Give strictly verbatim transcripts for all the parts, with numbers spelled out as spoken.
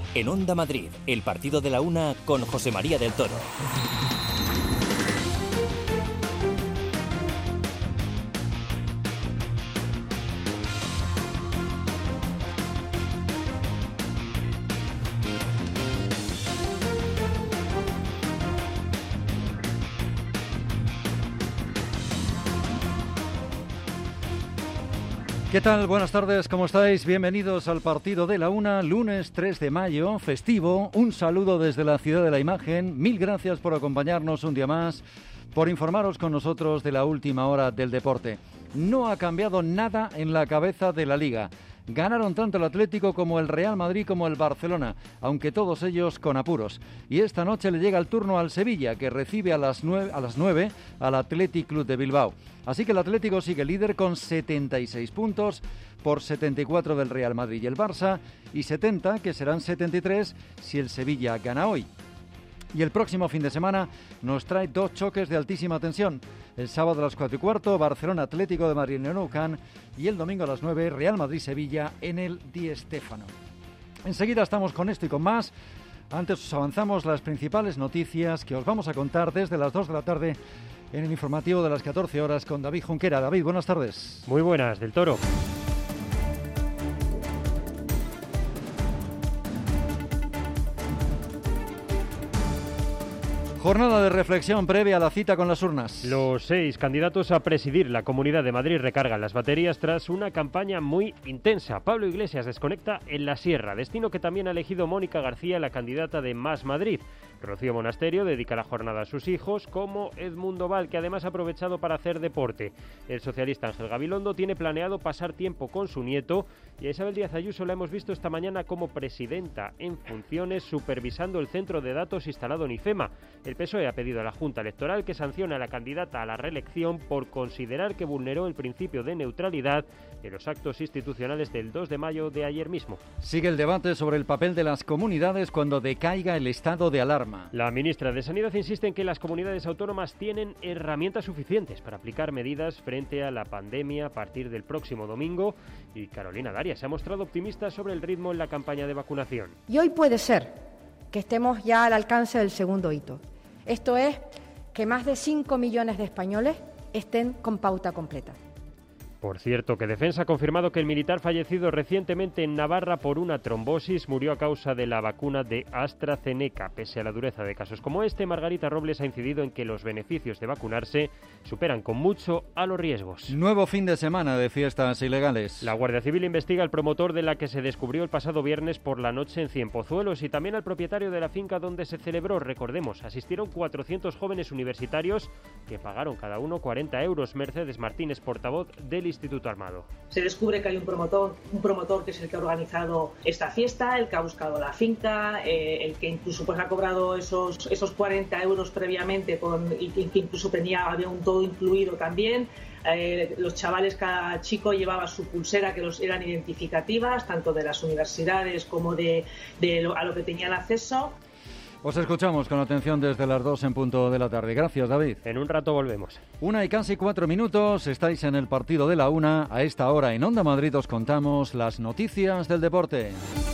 En Onda Madrid, el partido de la una con José María del Toro. ¿Qué tal? Buenas tardes, ¿cómo estáis? Bienvenidos al partido de la una, lunes tres de mayo, festivo. Un saludo desde la Ciudad de la Imagen. Mil gracias por acompañarnos un día más, por informaros con nosotros de la última hora del deporte. No ha cambiado nada en la cabeza de la Liga. Ganaron tanto el Atlético como el Real Madrid como el Barcelona, aunque todos ellos con apuros. Y esta noche le llega el turno al Sevilla, que recibe a las nueve, a las nueve al Athletic Club de Bilbao. Así que el Atlético sigue líder con setenta y seis puntos por setenta y cuatro del Real Madrid y el Barça, y setenta, que serán setenta y tres si el Sevilla gana hoy. Y el próximo fin de semana nos trae dos choques de altísima tensión. El sábado a las cuatro y cuarto, Barcelona Atlético de Madrid en el Nou Camp, y el domingo a las nueve, Real Madrid-Sevilla en el Di Stéfano. Enseguida estamos con esto y con más. Antes os avanzamos las principales noticias que os vamos a contar desde las dos de la tarde en el informativo de las catorce horas con David Junquera. David, buenas tardes. Muy buenas, del Toro. Jornada de reflexión previa a la cita con las urnas. Los seis candidatos a presidir la Comunidad de Madrid recargan las baterías tras una campaña muy intensa. Pablo Iglesias desconecta en la Sierra, destino que también ha elegido Mónica García, la candidata de Más Madrid. Rocío Monasterio dedica la jornada a sus hijos, como Edmundo Val, que además ha aprovechado para hacer deporte. El socialista Ángel Gabilondo tiene planeado pasar tiempo con su nieto, y a Isabel Díaz Ayuso la hemos visto esta mañana como presidenta en funciones, supervisando el centro de datos instalado en IFEMA. El P S O E ha pedido a la Junta Electoral que sancione a la candidata a la reelección por considerar que vulneró el principio de neutralidad en los actos institucionales del dos de mayo de ayer mismo. Sigue el debate sobre el papel de las comunidades cuando decaiga el estado de alarma. La ministra de Sanidad insiste en que las comunidades autónomas tienen herramientas suficientes para aplicar medidas frente a la pandemia a partir del próximo domingo, y Carolina Darias se ha mostrado optimista sobre el ritmo en la campaña de vacunación. Y hoy puede ser que estemos ya al alcance del segundo hito. Esto es que más de cinco millones de españoles estén con pauta completa. Por cierto, que Defensa ha confirmado que el militar fallecido recientemente en Navarra por una trombosis murió a causa de la vacuna de AstraZeneca. Pese a la dureza de casos como este, Margarita Robles ha incidido en que los beneficios de vacunarse superan con mucho a los riesgos. Nuevo fin de semana de fiestas ilegales. La Guardia Civil investiga al promotor de la que se descubrió el pasado viernes por la noche en Cienpozuelos, y también al propietario de la finca donde se celebró. Recordemos, asistieron cuatrocientos jóvenes universitarios que pagaron cada uno cuarenta euros. Mercedes Martínez, portavoz del Instituto Armado. Se descubre que hay un promotor, un promotor que es el que ha organizado esta fiesta, el que ha buscado la finca, eh, el que incluso pues ha cobrado esos esos cuarenta euros previamente con, y que incluso tenía había un todo incluido también. Eh, los chavales, cada chico llevaba su pulsera que los eran identificativas tanto de las universidades como de, de lo, a lo que tenían acceso. Os escuchamos con atención desde las dos en punto de la tarde. Gracias, David. En un rato volvemos. Una y casi cuatro minutos, estáis en el partido de la una. A esta hora en Onda Madrid os contamos las noticias del deporte.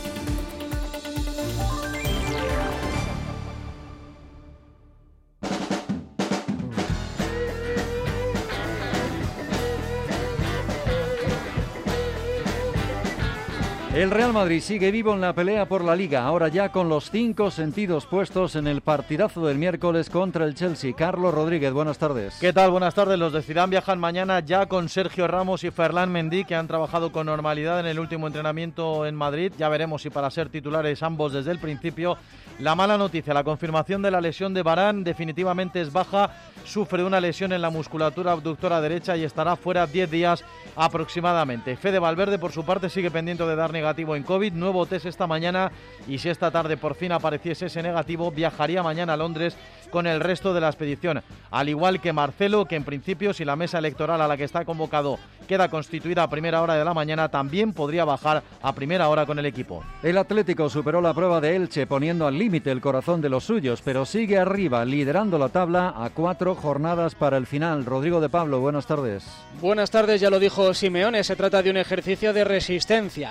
El Real Madrid sigue vivo en la pelea por la Liga, ahora ya con los cinco sentidos puestos en el partidazo del miércoles contra el Chelsea. Carlos Rodríguez, buenas tardes. ¿Qué tal? Buenas tardes. Los de Zidane viajan mañana ya con Sergio Ramos y Ferland Mendy, que han trabajado con normalidad en el último entrenamiento en Madrid. Ya veremos si para ser titulares ambos desde el principio. La mala noticia, la confirmación de la lesión de Varane, definitivamente es baja, sufre una lesión en la musculatura abductora derecha y estará fuera diez días aproximadamente. Fede Valverde, por su parte, sigue pendiente de dar negativo en COVID, nuevo test esta mañana, y si esta tarde por fin apareciese ese negativo, viajaría mañana a Londres con el resto de la expedición. Al igual que Marcelo, que en principio, si la mesa electoral a la que está convocado queda constituida a primera hora de la mañana, también podría bajar a primera hora con el equipo. El Atlético superó la prueba de Elche poniendo al límite el corazón de los suyos, pero sigue arriba, liderando la tabla a cuatro jornadas para el final. Rodrigo de Pablo, buenas tardes. Buenas tardes, ya lo dijo Simeone, se trata de un ejercicio de resistencia. El equipo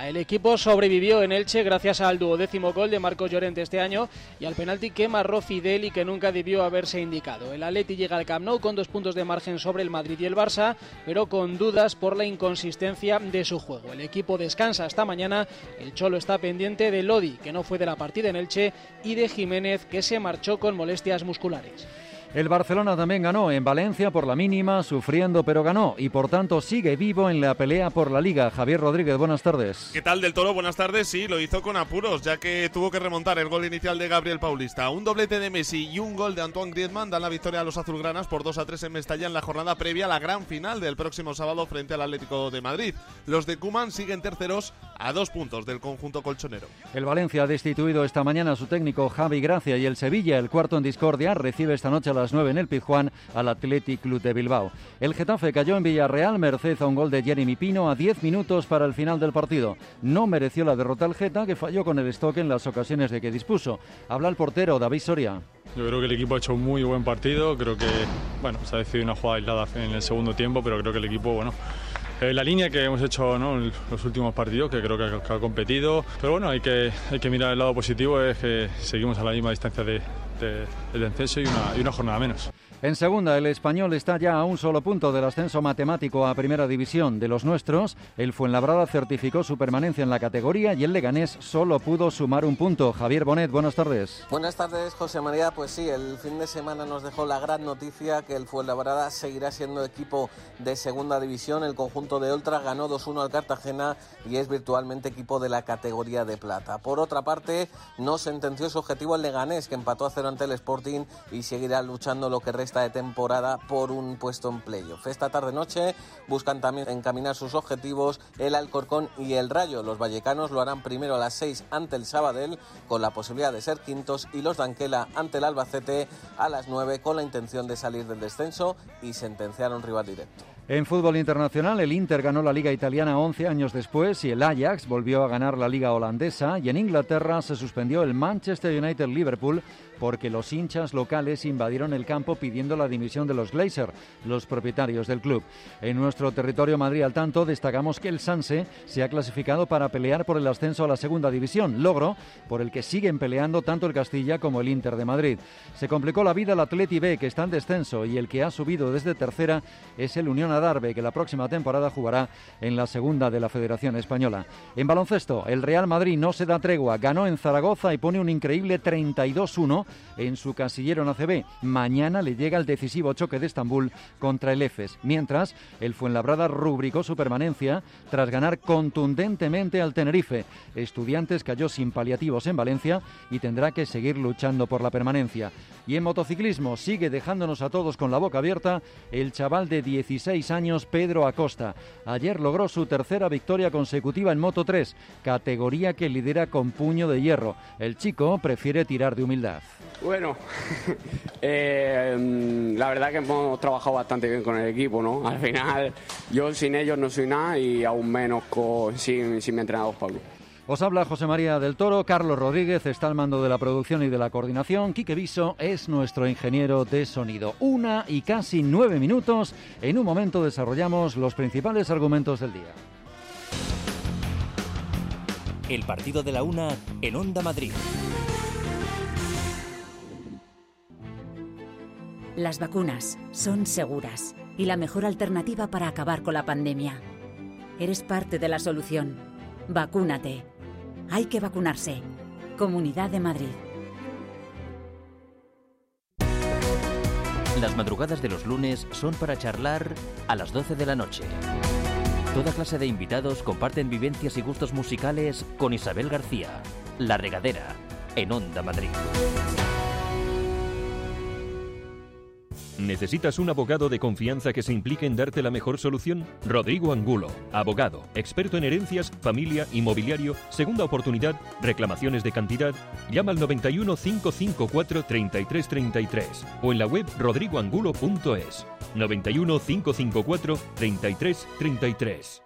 equipo sobrevivió en Elche gracias al duodécimo gol de Marcos Llorente este año y al penalti que marró Fidel y que nunca debió haberse indicado. El Atleti llega al Camp Nou con dos puntos de margen sobre el Madrid y el Barça, pero con dudas por la inconsistencia de su juego. El equipo descansa hasta mañana, el Cholo está pendiente de Lodi, que no fue de la partida en Elche, y de Jiménez, que se marchó con molestias musculares. El Barcelona también ganó en Valencia por la mínima, sufriendo pero ganó y por tanto sigue vivo en la pelea por la Liga. Javier Rodríguez, buenas tardes. ¿Qué tal, Del Toro? Buenas tardes. Sí, lo hizo con apuros, ya que tuvo que remontar el gol inicial de Gabriel Paulista. Un doblete de Messi y un gol de Antoine Griezmann dan la victoria a los azulgranas por dos a tres en Mestalla en la jornada previa a la gran final del próximo sábado frente al Atlético de Madrid. Los de Koeman siguen terceros a dos puntos del conjunto colchonero. El Valencia ha destituido esta mañana a su técnico Javi Gracia y el Sevilla, el cuarto en discordia, recibe esta noche a las nueve en el Pizjuán al Athletic Club de Bilbao. El Getafe cayó en Villarreal merced a un gol de Jeremy Pino a diez minutos para el final del partido. No mereció la derrota el Geta, que falló con el estoque en las ocasiones de que dispuso. Habla el portero David Soria. Yo creo que el equipo ha hecho un muy buen partido. Creo que, bueno, se ha decidido una jugada aislada en el segundo tiempo, pero creo que el equipo, bueno, Eh, la línea que hemos hecho, ¿no?, en los últimos partidos, que creo que ha, que ha competido, pero bueno, hay que, hay que mirar el lado positivo, es que seguimos a la misma distancia de, de, del descenso y una, y una jornada menos. En segunda, el Español está ya a un solo punto del ascenso matemático a Primera División. De los nuestros, el Fuenlabrada certificó su permanencia en la categoría y el Leganés solo pudo sumar un punto. Javier Bonet, buenas tardes. Buenas tardes, José María. Pues sí, el fin de semana nos dejó la gran noticia que el Fuenlabrada seguirá siendo equipo de Segunda División. El conjunto de Oltra ganó dos uno al Cartagena y es virtualmente equipo de la categoría de plata. Por otra parte, no sentenció su objetivo el Leganés, que empató a cero ante el Sporting y seguirá luchando lo que resta de temporada por un puesto en playoff. Esta tarde-noche buscan también encaminar sus objetivos el Alcorcón y el Rayo. Los vallecanos lo harán primero a las seis ante el Sabadell, con la posibilidad de ser quintos, y los de Anquela ante el Albacete a las nueve, con la intención de salir del descenso y sentenciar a un rival directo. En fútbol internacional, el Inter ganó la Liga Italiana once años después y el Ajax volvió a ganar la Liga Holandesa, y en Inglaterra se suspendió el Manchester United-Liverpool porque los hinchas locales invadieron el campo pidiendo la dimisión de los Glazer, los propietarios del club. En nuestro territorio Madrid al tanto, destacamos que el Sanse se ha clasificado para pelear por el ascenso a la segunda división, logro por el que siguen peleando tanto el Castilla como el Inter de Madrid. Se complicó la vida al Atleti B, que está en descenso, y el que ha subido desde tercera es el Unión Adarve, que la próxima temporada jugará en la segunda de la Federación Española. En baloncesto, el Real Madrid no se da tregua, ganó en Zaragoza y pone un increíble treinta y dos uno en su casillero en A C B. Mañana le llega el decisivo choque de Estambul contra el Efes, mientras el Fuenlabrada rubricó su permanencia tras ganar contundentemente al Tenerife. Estudiantes cayó sin paliativos en Valencia y tendrá que seguir luchando por la permanencia. Y en motociclismo sigue dejándonos a todos con la boca abierta el chaval de dieciséis años Pedro Acosta. Ayer logró su tercera victoria consecutiva en Moto tres, categoría que lidera con puño de hierro. El chico prefiere tirar de humildad. Bueno, eh, la verdad que hemos trabajado bastante bien con el equipo, ¿no? Al final, yo sin ellos no soy nada y aún menos con, sin, sin mi entrenador Pablo. Os habla José María del Toro, Carlos Rodríguez está al mando de la producción y de la coordinación, Quique Viso es nuestro ingeniero de sonido. Una y casi nueve minutos, en un momento desarrollamos los principales argumentos del día. El partido de la una en Onda Madrid. Las vacunas son seguras y la mejor alternativa para acabar con la pandemia. Eres parte de la solución. Vacúnate. Hay que vacunarse. Comunidad de Madrid. Las madrugadas de los lunes son para charlar a las doce de la noche. Toda clase de invitados comparten vivencias y gustos musicales con Isabel García, La Regadera, en Onda Madrid. ¿Necesitas un abogado de confianza que se implique en darte la mejor solución? Rodrigo Angulo, abogado, experto en herencias, familia, inmobiliario, segunda oportunidad, reclamaciones de cantidad. Llama al noventa y uno, cinco cinco cuatro, treinta y tres treinta y tres o en la web rodrigo angulo punto es. noventa y uno, cinco cinco cuatro, treinta y tres treinta y tres.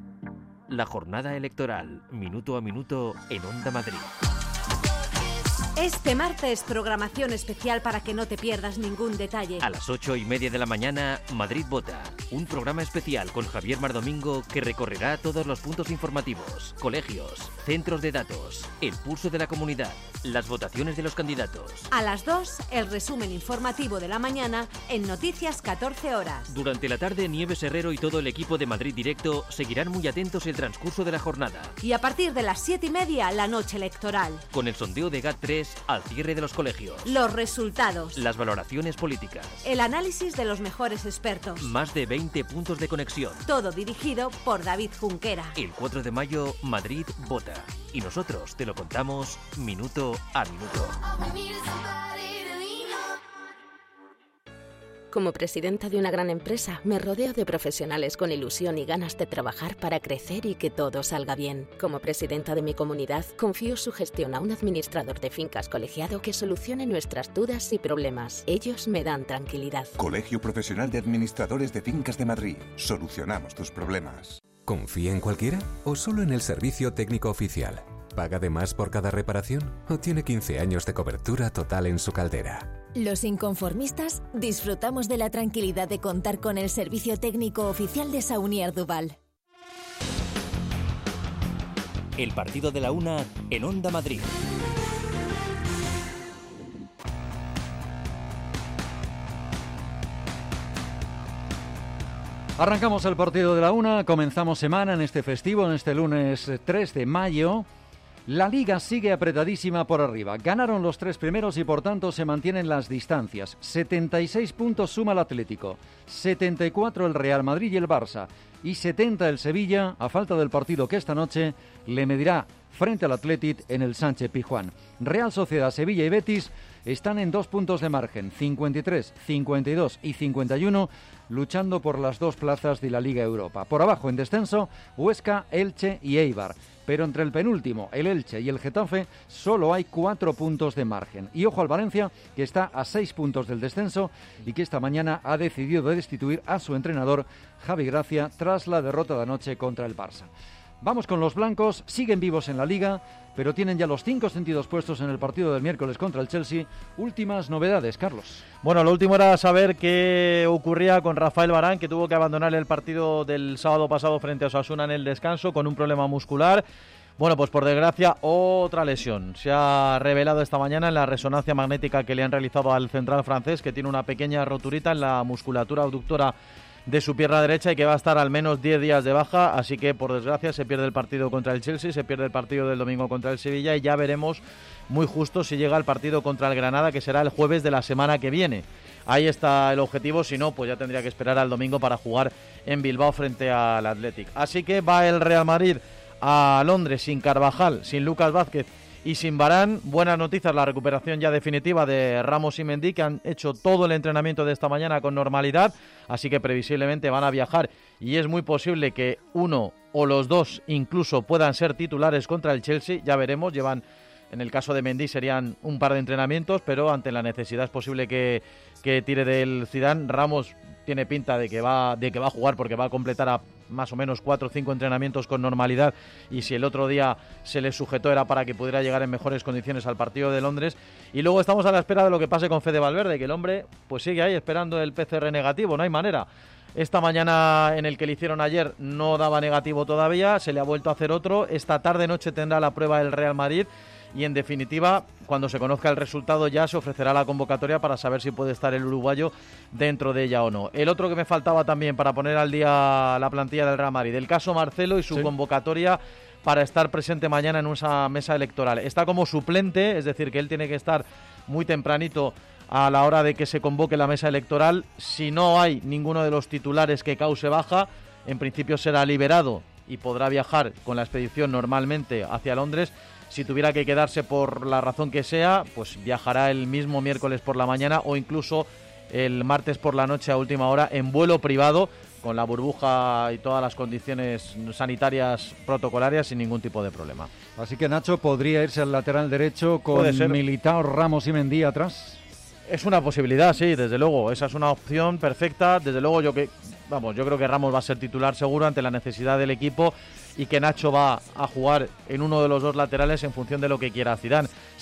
La jornada electoral, minuto a minuto, en Onda Madrid. Este martes, programación especial para que no te pierdas ningún detalle. A las ocho y media de la mañana, Madrid Vota. Un programa especial con Javier Mardomingo que recorrerá todos los puntos informativos, colegios, centros de datos, el pulso de la comunidad, las votaciones de los candidatos. A las dos, el resumen informativo de la mañana en Noticias catorce horas. Durante la tarde, Nieves Herrero y todo el equipo de Madrid Directo seguirán muy atentos el transcurso de la jornada. Y a partir de las siete y media, la noche electoral. Con el sondeo de G A T tres al cierre de los colegios. Los resultados. Las valoraciones políticas. El análisis de los mejores expertos. Más de veinte puntos de conexión. Todo dirigido por David Junquera. El cuatro de mayo, Madrid vota. Y nosotros te lo contamos minuto a minuto. Como presidenta de una gran empresa, me rodeo de profesionales con ilusión y ganas de trabajar para crecer y que todo salga bien. Como presidenta de mi comunidad, confío su gestión a un administrador de fincas colegiado que solucione nuestras dudas y problemas. Ellos me dan tranquilidad. Colegio Profesional de Administradores de Fincas de Madrid. Solucionamos tus problemas. ¿Confía en cualquiera o solo en el servicio técnico oficial? ¿Paga de más por cada reparación o tiene quince años de cobertura total en su caldera? Los inconformistas disfrutamos de la tranquilidad de contar con el servicio técnico oficial de Saunier Duval. El partido de la una en Onda Madrid. Arrancamos el partido de la una, comenzamos semana en este festivo, en este lunes tres de mayo. La Liga sigue apretadísima por arriba. Ganaron los tres primeros y por tanto se mantienen las distancias. setenta y seis puntos suma el Atlético, setenta y cuatro el Real Madrid y el Barça y setenta el Sevilla, a falta del partido que esta noche le medirá frente al Athletic en el Sánchez Pizjuán. Real Sociedad, Sevilla y Betis están en dos puntos de margen, cincuenta y tres, cincuenta y dos y cincuenta y uno, luchando por las dos plazas de la Liga Europa. Por abajo, en descenso, Huesca, Elche y Eibar. Pero entre el penúltimo, el Elche y el Getafe, solo hay cuatro puntos de margen. Y ojo al Valencia, que está a seis puntos del descenso y que esta mañana ha decidido destituir a su entrenador, Javi Gracia, tras la derrota de anoche contra el Barça. Vamos con los blancos, siguen vivos en la Liga, pero tienen ya los cinco sentidos puestos en el partido del miércoles contra el Chelsea. Últimas novedades, Carlos. Bueno, lo último era saber qué ocurría con Rafael Varane, que tuvo que abandonar el partido del sábado pasado frente a Osasuna en el descanso con un problema muscular. Bueno, pues por desgracia, otra lesión. Se ha revelado esta mañana en la resonancia magnética que le han realizado al central francés, que tiene una pequeña roturita en la musculatura abductora de su pierna derecha y que va a estar al menos diez días de baja, así que por desgracia se pierde el partido contra el Chelsea, se pierde el partido del domingo contra el Sevilla y ya veremos muy justo si llega el partido contra el Granada, que será el jueves de la semana que viene. Ahí está el objetivo, si no, pues ya tendría que esperar al domingo para jugar en Bilbao frente al Athletic. Así que va el Real Madrid a Londres sin Carvajal, sin Lucas Vázquez y sin Varane. Buenas noticias, la recuperación ya definitiva de Ramos y Mendy, que han hecho todo el entrenamiento de esta mañana con normalidad, así que previsiblemente van a viajar y es muy posible que uno o los dos incluso puedan ser titulares contra el Chelsea, ya veremos. Llevan, en el caso de Mendy serían un par de entrenamientos, pero ante la necesidad es posible que, que tire del Zidane. Ramos tiene pinta de que va de que va a jugar porque va a completar a más o menos cuatro o cinco entrenamientos con normalidad, y si el otro día se le sujetó era para que pudiera llegar en mejores condiciones al partido de Londres. Y luego estamos a la espera de lo que pase con Fede Valverde, que el hombre pues sigue ahí esperando el P C R negativo, no hay manera. Esta mañana en el que le hicieron ayer no daba negativo todavía, se le ha vuelto a hacer otro. Esta tarde noche tendrá la prueba del Real Madrid y en definitiva, cuando se conozca el resultado ya se ofrecerá la convocatoria para saber si puede estar el uruguayo dentro de ella o no. El otro que me faltaba también para poner al día la plantilla del Real Madrid, el caso Marcelo y su sí. convocatoria para estar presente mañana en esa mesa electoral. Está como suplente, es decir, que él tiene que estar muy tempranito a la hora de que se convoque la mesa electoral. Si no hay ninguno de los titulares que cause baja, en principio será liberado y podrá viajar con la expedición normalmente hacia Londres. Si tuviera que quedarse por la razón que sea, pues viajará el mismo miércoles por la mañana o incluso el martes por la noche a última hora en vuelo privado, con la burbuja y todas las condiciones sanitarias protocolarias sin ningún tipo de problema. Así que Nacho podría irse al lateral derecho con Militao, Ramos y Mendy atrás. Es una posibilidad, sí, desde luego. Esa es una opción perfecta. Desde luego yo que vamos, yo creo que Ramos va a ser titular seguro ante la necesidad del equipo y que Nacho va a jugar en uno de los dos laterales en función de lo que quiera Zidane.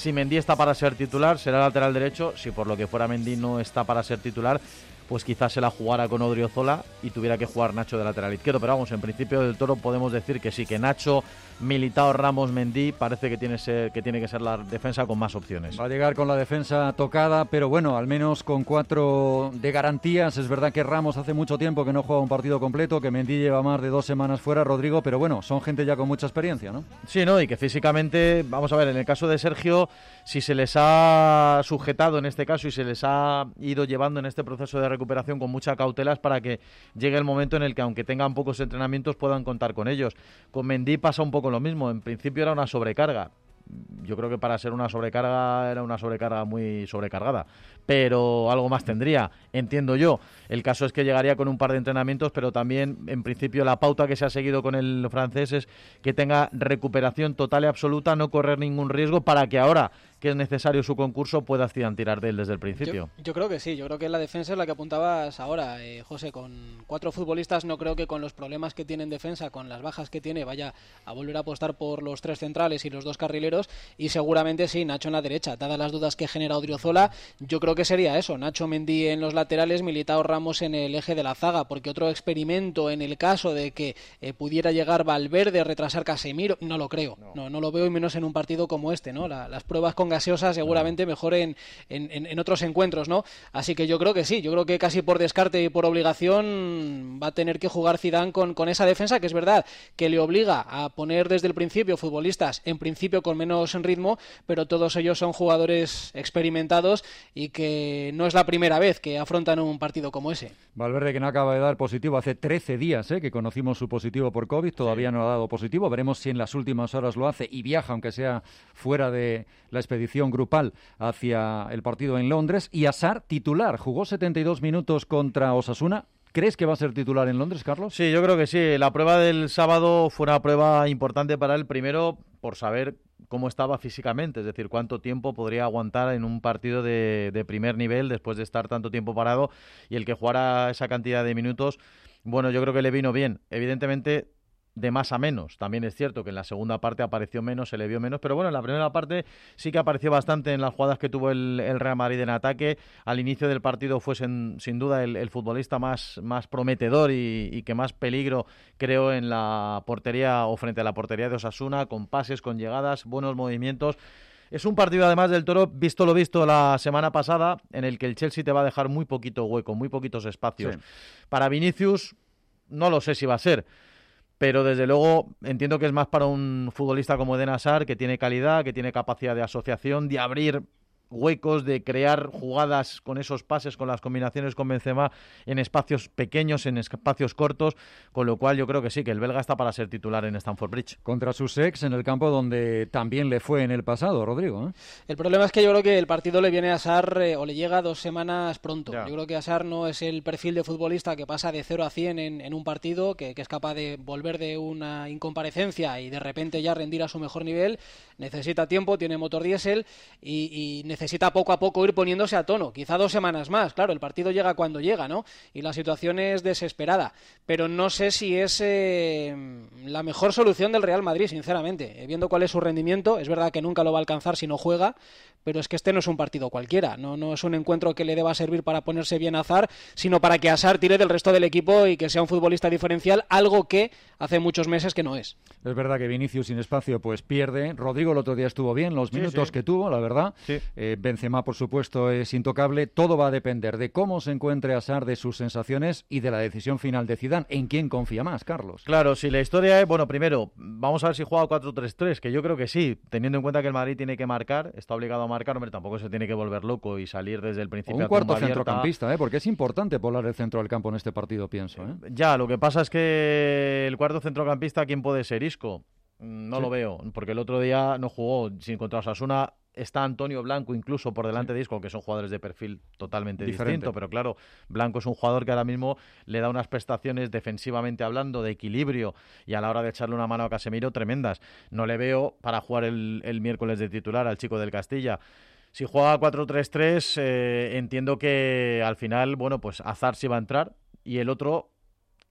Si Mendy está para ser titular, será lateral derecho. Si por lo que fuera Mendy no está para ser titular, pues quizás se la jugara con Odriozola y tuviera que jugar Nacho de lateral izquierdo. Pero vamos, en principio del Toro podemos decir que sí, que Nacho, Militao, Ramos, Mendy parece que tiene, ser, que tiene que ser la defensa con más opciones. Va a llegar con la defensa tocada, pero bueno, al menos con cuatro de garantías. Es verdad que Ramos hace mucho tiempo que no juega un partido completo, que Mendy lleva más de dos semanas fuera, Rodrigo, pero bueno, son gente ya con mucha experiencia, ¿no? Sí, ¿no? Y que físicamente, vamos a ver, en el caso de Sergio, si se les ha sujetado en este caso y se les ha ido llevando en este proceso de recuperación con mucha cautela, es para que llegue el momento en el que, aunque tengan pocos entrenamientos, puedan contar con ellos. Con Mendy pasa un poco lo mismo. En principio era una sobrecarga. Yo creo que para ser una sobrecarga era una sobrecarga muy sobrecargada, pero algo más tendría, entiendo yo. El caso es que llegaría con un par de entrenamientos, pero también, en principio, la pauta que se ha seguido con el francés es que tenga recuperación total y absoluta, no correr ningún riesgo, para que ahora que es necesario su concurso pueda tirar de él desde el principio. Yo, yo creo que sí, yo creo que la defensa es la que apuntabas ahora, eh, José, con cuatro futbolistas no creo que con los problemas que tiene en defensa, con las bajas que tiene, vaya a volver a apostar por los tres centrales y los dos carrileros, y seguramente sí, Nacho en la derecha, dadas las dudas que genera Odriozola, yo creo que sería eso, Nacho, Mendy en los laterales, Militao, Ramos en el eje de la zaga, porque otro experimento en el caso de que eh, pudiera llegar Valverde, retrasar Casemiro, no lo creo, no, no, no lo veo, y menos en un partido como este, ¿no? La, las pruebas con gaseosa seguramente mejor en, en, en otros encuentros, ¿no? Así que yo creo que sí, yo creo que casi por descarte y por obligación va a tener que jugar Zidane con, con esa defensa, que es verdad que le obliga a poner desde el principio futbolistas, en principio con menos ritmo, pero todos ellos son jugadores experimentados y que no es la primera vez que afrontan un partido como ese. Valverde, que no acaba de dar positivo hace trece días, ¿eh? que conocimos su positivo por COVID, todavía no ha dado positivo, veremos si en las últimas horas lo hace y viaja, aunque sea fuera de la expedición grupal, hacia el partido en Londres. Y Hazard, titular, jugó setenta y dos minutos contra Osasuna. ¿Crees que va a ser titular en Londres, Carlos? Sí, yo creo que sí. La prueba del sábado fue una prueba importante para él, primero por saber cómo estaba físicamente, es decir, cuánto tiempo podría aguantar en un partido de, de primer nivel después de estar tanto tiempo parado, y el que jugara esa cantidad de minutos, bueno, yo creo que le vino bien. Evidentemente, de más a menos. También es cierto que en la segunda parte apareció menos, se le vio menos, pero bueno, en la primera parte sí que apareció bastante en las jugadas que tuvo el, el Real Madrid en ataque. Al inicio del partido fue sin, sin duda el, el futbolista más, más prometedor y, y que más peligro creó en la portería o frente a la portería de Osasuna, con pases, con llegadas, buenos movimientos. Es un partido, además del Toro, visto lo visto la semana pasada, en el que el Chelsea te va a dejar muy poquito hueco, muy poquitos espacios. Sí. Para Vinicius, no lo sé si va a ser, pero desde luego entiendo que es más para un futbolista como Eden Hazard, que tiene calidad, que tiene capacidad de asociación, de abrir huecos, de crear jugadas con esos pases, con las combinaciones con Benzema en espacios pequeños, en espacios cortos, con lo cual yo creo que sí, que el belga está para ser titular en Stamford Bridge. Contra sus ex en el campo donde también le fue en el pasado, Rodrigo, ¿eh? El problema es que yo creo que el partido le viene a Hazard eh, o le llega dos semanas pronto. Ya. Yo creo que Hazard no es el perfil de futbolista que pasa de cero a cien en, en un partido, que, que es capaz de volver de una incomparecencia y de repente ya rendir a su mejor nivel. Necesita tiempo, tiene motor diésel y, y necesita necesita poco a poco ir poniéndose a tono, quizá dos semanas más, claro, el partido llega cuando llega, ¿no? Y la situación es desesperada, pero no sé si es eh, la mejor solución del Real Madrid, sinceramente, eh, viendo cuál es su rendimiento, es verdad que nunca lo va a alcanzar si no juega, pero es que este no es un partido cualquiera, no, no es un encuentro que le deba servir para ponerse bien a Hazard, sino para que Hazard tire del resto del equipo y que sea un futbolista diferencial, algo que hace muchos meses que no es. Es verdad que Vinicius sin espacio pues pierde, Rodrigo el otro día estuvo bien, los minutos sí, sí. que tuvo, la verdad, sí. eh, Benzema por supuesto es intocable, todo va a depender de cómo se encuentre Hazard, de sus sensaciones y de la decisión final de Zidane, ¿en quién confía más, Carlos? Claro, si la historia es, bueno, primero, vamos a ver si juega cuatro tres tres, que yo creo que sí, teniendo en cuenta que el Madrid tiene que marcar, está obligado a marcar, hombre, tampoco se tiene que volver loco y salir desde el principio. O un cuarto centrocampista, ¿eh? Porque es importante poblar el centro del campo en este partido, pienso. ¿eh? Ya, lo que pasa es que el cuarto centrocampista, ¿quién puede ser? Isco. No sí. lo veo, porque el otro día no jugó sin contra Osasuna. Está Antonio Blanco incluso por delante sí. de Isco, que son jugadores de perfil totalmente Diferente. distinto, pero claro, Blanco es un jugador que ahora mismo le da unas prestaciones defensivamente hablando, de equilibrio, y a la hora de echarle una mano a Casemiro, tremendas. No le veo para jugar el, el miércoles de titular al chico del Castilla. Si juega cuatro tres tres, eh, entiendo que al final, bueno, pues Hazard sí va a entrar, y el otro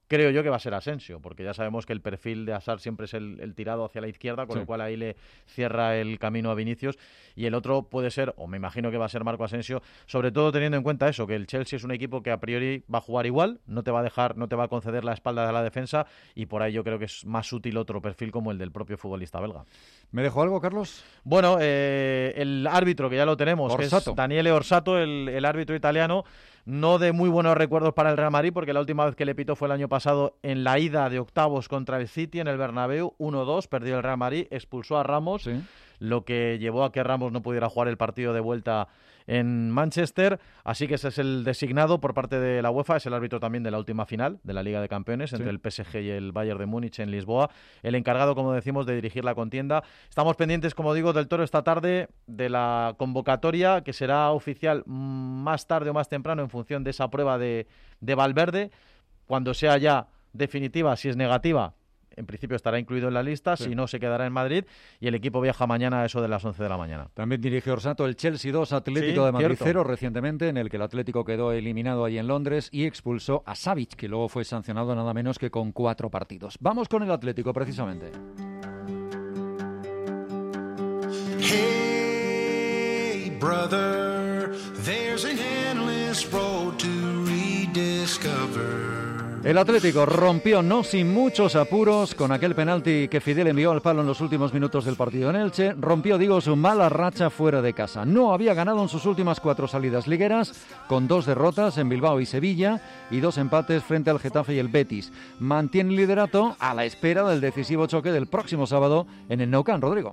creo yo que va a ser Asensio, porque ya sabemos que el perfil de Hazard siempre es el, el tirado hacia la izquierda, con sí. lo cual ahí le cierra el camino a Vinicius, y el otro puede ser, o me imagino que va a ser Marco Asensio, sobre todo teniendo en cuenta eso, que el Chelsea es un equipo que a priori va a jugar igual, no te va a dejar, no te va a conceder la espalda de la defensa, y por ahí yo creo que es más útil otro perfil como el del propio futbolista belga. ¿Me dejó algo, Carlos? Bueno, eh, el árbitro, que ya lo tenemos, Orsato. que es Daniele Orsato, el, el árbitro italiano, no de muy buenos recuerdos para el Real Madrid, porque la última vez que le pitó fue el año pasado en la ida de octavos contra el City en el Bernabéu, uno dos, perdió el Real Madrid, expulsó a Ramos, sí. lo que llevó a que Ramos no pudiera jugar el partido de vuelta en Manchester, así que ese es el designado por parte de la UEFA, es el árbitro también de la última final de la Liga de Campeones, entre sí. el P S G y el Bayern de Múnich en Lisboa, el encargado, como decimos, de dirigir la contienda. Estamos pendientes, como digo, del Toro esta tarde, de la convocatoria, que será oficial más tarde o más temprano en función de esa prueba de, de Valverde, cuando sea ya definitiva, si es negativa, en principio estará incluido en la lista, sí. si no se quedará en Madrid, y el equipo viaja mañana a eso de las once de la mañana. También dirige Orsato el Chelsea dos, Atlético sí, de Madrid cero recientemente, en el que el Atlético quedó eliminado allí en Londres y expulsó a Savic, que luego fue sancionado nada menos que con cuatro partidos. Vamos con el Atlético precisamente. Hey brother, there's an endless road to rediscover. El Atlético rompió, no sin muchos apuros, con aquel penalti que Fidel envió al palo en los últimos minutos del partido en Elche. Rompió, digo, su mala racha fuera de casa. No había ganado en sus últimas cuatro salidas ligueras, con dos derrotas en Bilbao y Sevilla y dos empates frente al Getafe y el Betis. Mantiene el liderato a la espera del decisivo choque del próximo sábado en el Nou Camp. Rodrigo.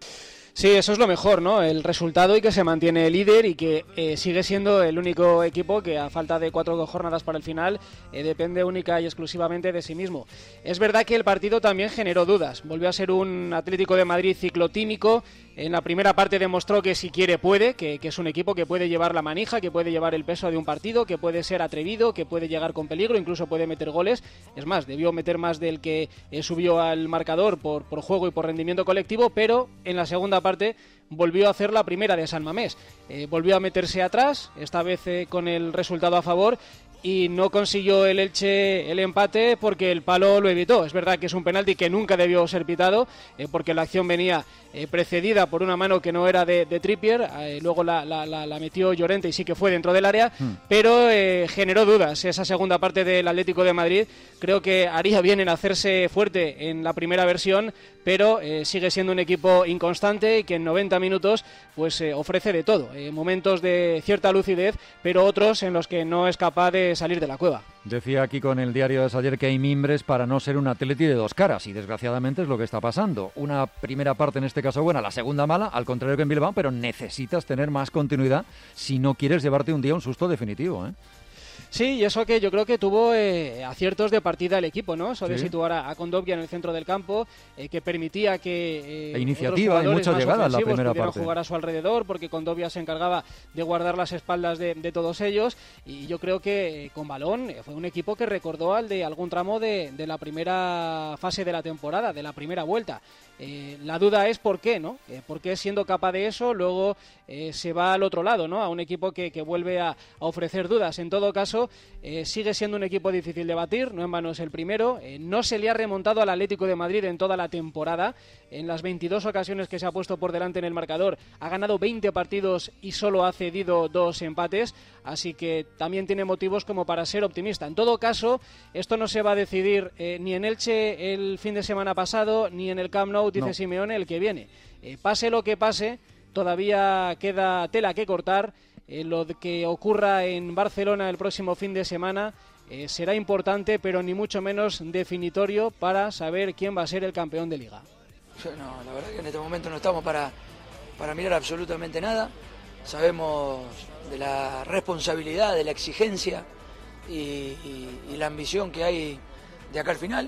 Sí, eso es lo mejor, ¿no? El resultado y que se mantiene líder y que eh, sigue siendo el único equipo que a falta de cuatro jornadas para el final eh, depende única y exclusivamente de sí mismo. Es verdad que el partido también generó dudas. Volvió a ser un Atlético de Madrid ciclotímico. En la primera parte demostró que si quiere puede, que, que es un equipo que puede llevar la manija, que puede llevar el peso de un partido, que puede ser atrevido, que puede llegar con peligro, incluso puede meter goles. Es más, debió meter más del que eh, subió al marcador por, por juego y por rendimiento colectivo, pero en la segunda parte volvió a hacer la primera de San Mamés. Eh, volvió a meterse atrás, esta vez eh, con el resultado a favor, y no consiguió el Elche el empate porque el palo lo evitó. Es verdad que es un penalti que nunca debió ser pitado, eh, porque la acción venía eh, precedida por una mano que no era de, de Trippier, eh, luego la, la, la, la metió Llorente y sí que fue dentro del área, mm. pero eh, generó dudas esa segunda parte del Atlético de Madrid. Creo que haría bien en hacerse fuerte en la primera versión, pero eh, sigue siendo un equipo inconstante y que en noventa minutos pues eh, ofrece de todo, eh, momentos de cierta lucidez, pero otros en los que no es capaz de salir de la cueva. Decía aquí con el diario de ayer que hay mimbres para no ser un Atleti de dos caras, y desgraciadamente es lo que está pasando. Una primera parte en este caso buena, la segunda mala, al contrario que en Bilbao, pero necesitas tener más continuidad si no quieres llevarte un día un susto definitivo, ¿eh? Sí, y eso que yo creo que tuvo eh, aciertos de partida el equipo, ¿no? Eso de ¿Sí? situar a, a Kondogbia en el centro del campo, eh, que permitía que eh, e iniciativa y mucha llegada en la primera parte jugar a su alrededor, porque Kondogbia se encargaba de guardar las espaldas de, de todos ellos, y yo creo que eh, con balón eh, fue un equipo que recordó al de algún tramo de, de la primera fase de la temporada, de la primera vuelta. Eh, la duda es por qué, ¿no? Eh, por qué siendo capaz de eso luego eh, se va al otro lado, ¿no? A un equipo que, que vuelve a, a ofrecer dudas. En todo caso, eh, sigue siendo un equipo difícil de batir, no en vano es el primero. Eh, no se le ha remontado al Atlético de Madrid en toda la temporada. En las veintidós ocasiones que se ha puesto por delante en el marcador ha ganado veinte partidos y solo ha cedido dos empates, así que también tiene motivos como para ser optimista. En todo caso, esto no se va a decidir eh, ni en Elche el fin de semana pasado, ni en el Camp Nou, dice no. Simeone, el que viene. Eh, pase lo que pase, todavía queda tela que cortar. Eh, lo que ocurra en Barcelona el próximo fin de semana eh, será importante, pero ni mucho menos definitorio para saber quién va a ser el campeón de Liga. No, la verdad que en este momento no estamos para, para mirar absolutamente nada. Sabemos de la responsabilidad, de la exigencia y, y, y la ambición que hay de acá al final.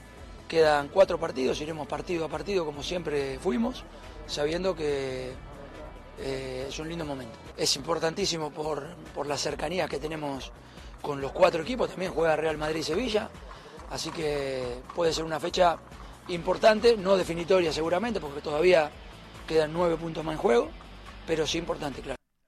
Quedan cuatro partidos, iremos partido a partido como siempre fuimos, sabiendo que eh, es un lindo momento. Es importantísimo por, por la cercanía que tenemos con los cuatro equipos, también juega Real Madrid y Sevilla, así que puede ser una fecha importante, no definitoria seguramente, porque todavía quedan nueve puntos más en juego, pero sí importante, claro.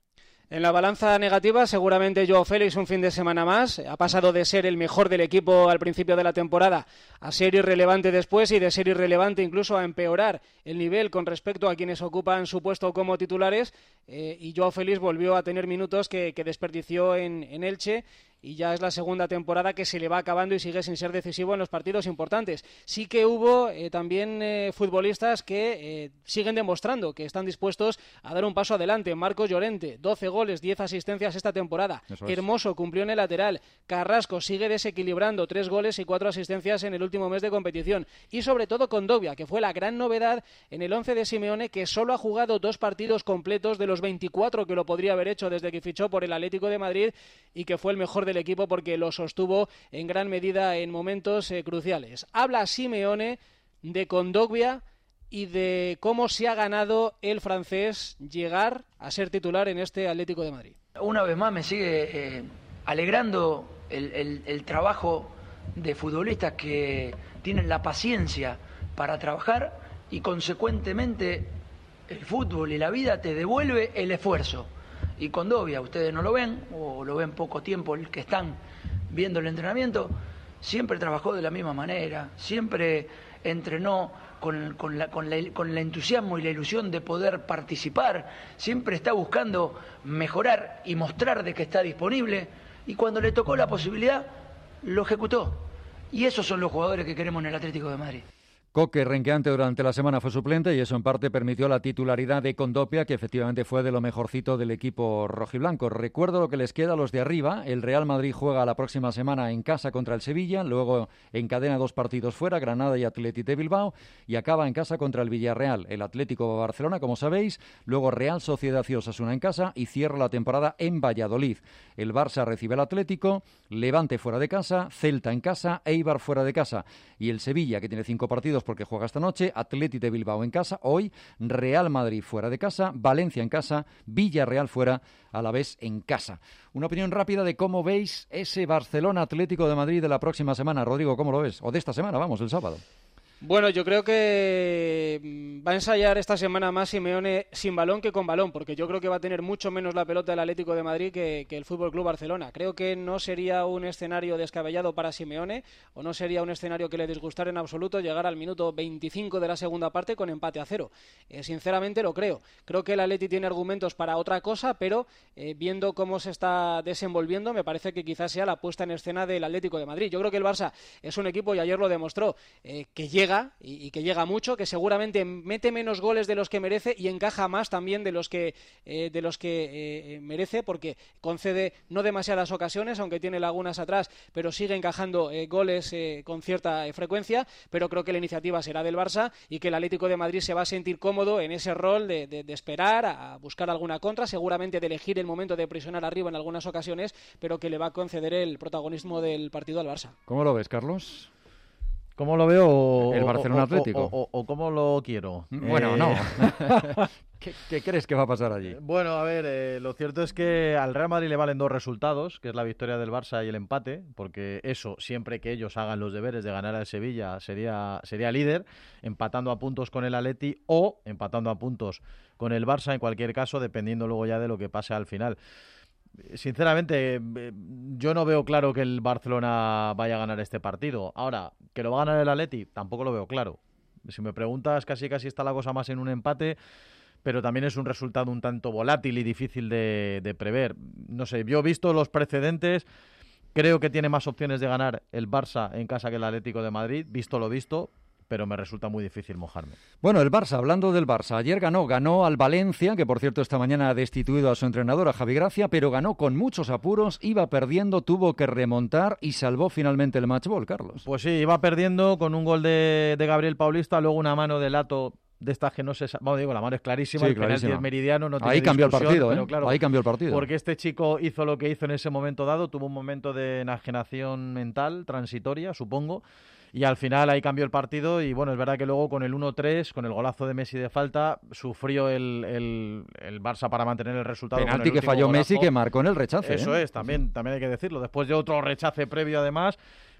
En la balanza negativa, seguramente Joao Félix un fin de semana más. Ha pasado de ser el mejor del equipo al principio de la temporada a ser irrelevante después y de ser irrelevante incluso a empeorar el nivel con respecto a quienes ocupan su puesto como titulares. Eh, y Joao Félix volvió a tener minutos que, que desperdició en, en Elche. Y ya es la segunda temporada que se le va acabando y sigue sin ser decisivo en los partidos importantes. Sí que hubo eh, también eh, futbolistas que eh, siguen demostrando que están dispuestos a dar un paso adelante. Marcos Llorente, doce goles, diez asistencias esta temporada. Hermoso cumplió en el lateral. Carrasco sigue desequilibrando, tres goles y cuatro asistencias en el último mes de competición. Y sobre todo Condovia, que fue la gran novedad en el once de Simeone, que solo ha jugado dos partidos completos de los veinticuatro que lo podría haber hecho desde que fichó por el Atlético de Madrid y que fue el mejor del equipo porque lo sostuvo en gran medida en momentos eh, cruciales. Habla Simeone de Kondogbia y de cómo se ha ganado el francés llegar a ser titular en este Atlético de Madrid. Una vez más me sigue eh, alegrando el, el, el trabajo de futbolistas que tienen la paciencia para trabajar y consecuentemente el fútbol y la vida te devuelve el esfuerzo. Y Kondogbia, ustedes no lo ven, o lo ven poco tiempo el que están viendo el entrenamiento, siempre trabajó de la misma manera, siempre entrenó con, con, la, con, la, con el entusiasmo y la ilusión de poder participar, siempre está buscando mejorar y mostrar de que está disponible, y cuando le tocó la posibilidad, lo ejecutó. Y esos son los jugadores que queremos en el Atlético de Madrid. Coque, renqueante durante la semana, fue suplente y eso en parte permitió la titularidad de Kondogbia, que efectivamente fue de lo mejorcito del equipo rojiblanco. Recuerdo lo que les queda a los de arriba. El Real Madrid juega la próxima semana en casa contra el Sevilla, luego encadena dos partidos fuera, Granada y Athletic de Bilbao, y acaba en casa contra el Villarreal. El Atlético Barcelona, como sabéis, luego Real Sociedad y Osasuna en casa y cierra la temporada en Valladolid. El Barça recibe al Atlético, Levante fuera de casa, Celta en casa, Eibar fuera de casa. Y el Sevilla, que tiene cinco partidos porque juega esta noche, Athletic de Bilbao en casa hoy, Real Madrid fuera de casa, Valencia en casa, Villarreal fuera, Alavés en casa. Una opinión rápida de cómo veis ese Barcelona Atlético de Madrid de la próxima semana. Rodrigo, ¿cómo lo ves? O de esta semana, vamos, el sábado. Bueno, yo creo que va a ensayar esta semana más Simeone sin balón que con balón, porque yo creo que va a tener mucho menos la pelota el Atlético de Madrid que, que el F C Barcelona. Creo que no sería un escenario descabellado para Simeone, o no sería un escenario que le disgustara en absoluto llegar al minuto veinticinco de la segunda parte con empate a cero. Eh, sinceramente lo creo. Creo que el Atleti tiene argumentos para otra cosa, pero eh, viendo cómo se está desenvolviendo, me parece que quizás sea la puesta en escena del Atlético de Madrid. Yo creo que el Barça es un equipo, y ayer lo demostró, eh, que llega Y, y que llega mucho, que seguramente mete menos goles de los que merece y encaja más también de los que eh, de los que eh, merece, porque concede no demasiadas ocasiones, aunque tiene lagunas atrás, pero sigue encajando eh, goles eh, con cierta eh, frecuencia. Pero creo que la iniciativa será del Barça y que el Atlético de Madrid se va a sentir cómodo en ese rol de, de, de esperar a buscar alguna contra, seguramente de elegir el momento de presionar arriba en algunas ocasiones, pero que le va a conceder el protagonismo del partido al Barça. ¿Cómo lo ves, Carlos? ¿Cómo lo veo? O, el Barcelona o, Atlético. O, o, o cómo lo quiero. Bueno, eh... no. ¿Qué, ¿Qué crees que va a pasar allí? Bueno, a ver, eh, lo cierto es que al Real Madrid le valen dos resultados, que es la victoria del Barça y el empate, porque eso, siempre que ellos hagan los deberes de ganar al Sevilla, sería, sería líder, empatando a puntos con el Atleti o empatando a puntos con el Barça, en cualquier caso, dependiendo luego ya de lo que pase al final. Sinceramente, yo no veo claro que el Barcelona vaya a ganar este partido. Ahora, que lo va a ganar el Atleti, tampoco lo veo claro. Si me preguntas, casi casi está la cosa más en un empate, pero también es un resultado un tanto volátil y difícil de, de prever. No sé, yo he visto los precedentes, creo que tiene más opciones de ganar el Barça en casa que el Atlético de Madrid, visto lo visto, pero me resulta muy difícil mojarme. Bueno, el Barça, hablando del Barça, ayer ganó, ganó al Valencia, que por cierto esta mañana ha destituido a su entrenador, a Javi Gracia, pero ganó con muchos apuros, iba perdiendo, tuvo que remontar y salvó finalmente el matchball, Carlos. Pues sí, iba perdiendo con un gol de, de Gabriel Paulista, luego una mano de Lato de estas que no se... Bueno, digo, la mano es clarísima, sí, el penalti es meridiano, no tiene Ahí cambió el partido, ¿eh? Claro, Ahí cambió el partido. Porque este chico hizo lo que hizo en ese momento dado, tuvo un momento de enajenación mental, transitoria, supongo, y al final ahí cambió el partido y bueno, es verdad que luego con el uno tres, con el golazo de Messi de falta, sufrió el, el, el Barça para mantener el resultado. Penalti que falló golazo. Messi, que marcó en el rechace. Eso ¿eh? es, también, también hay que decirlo, después de otro rechace previo además.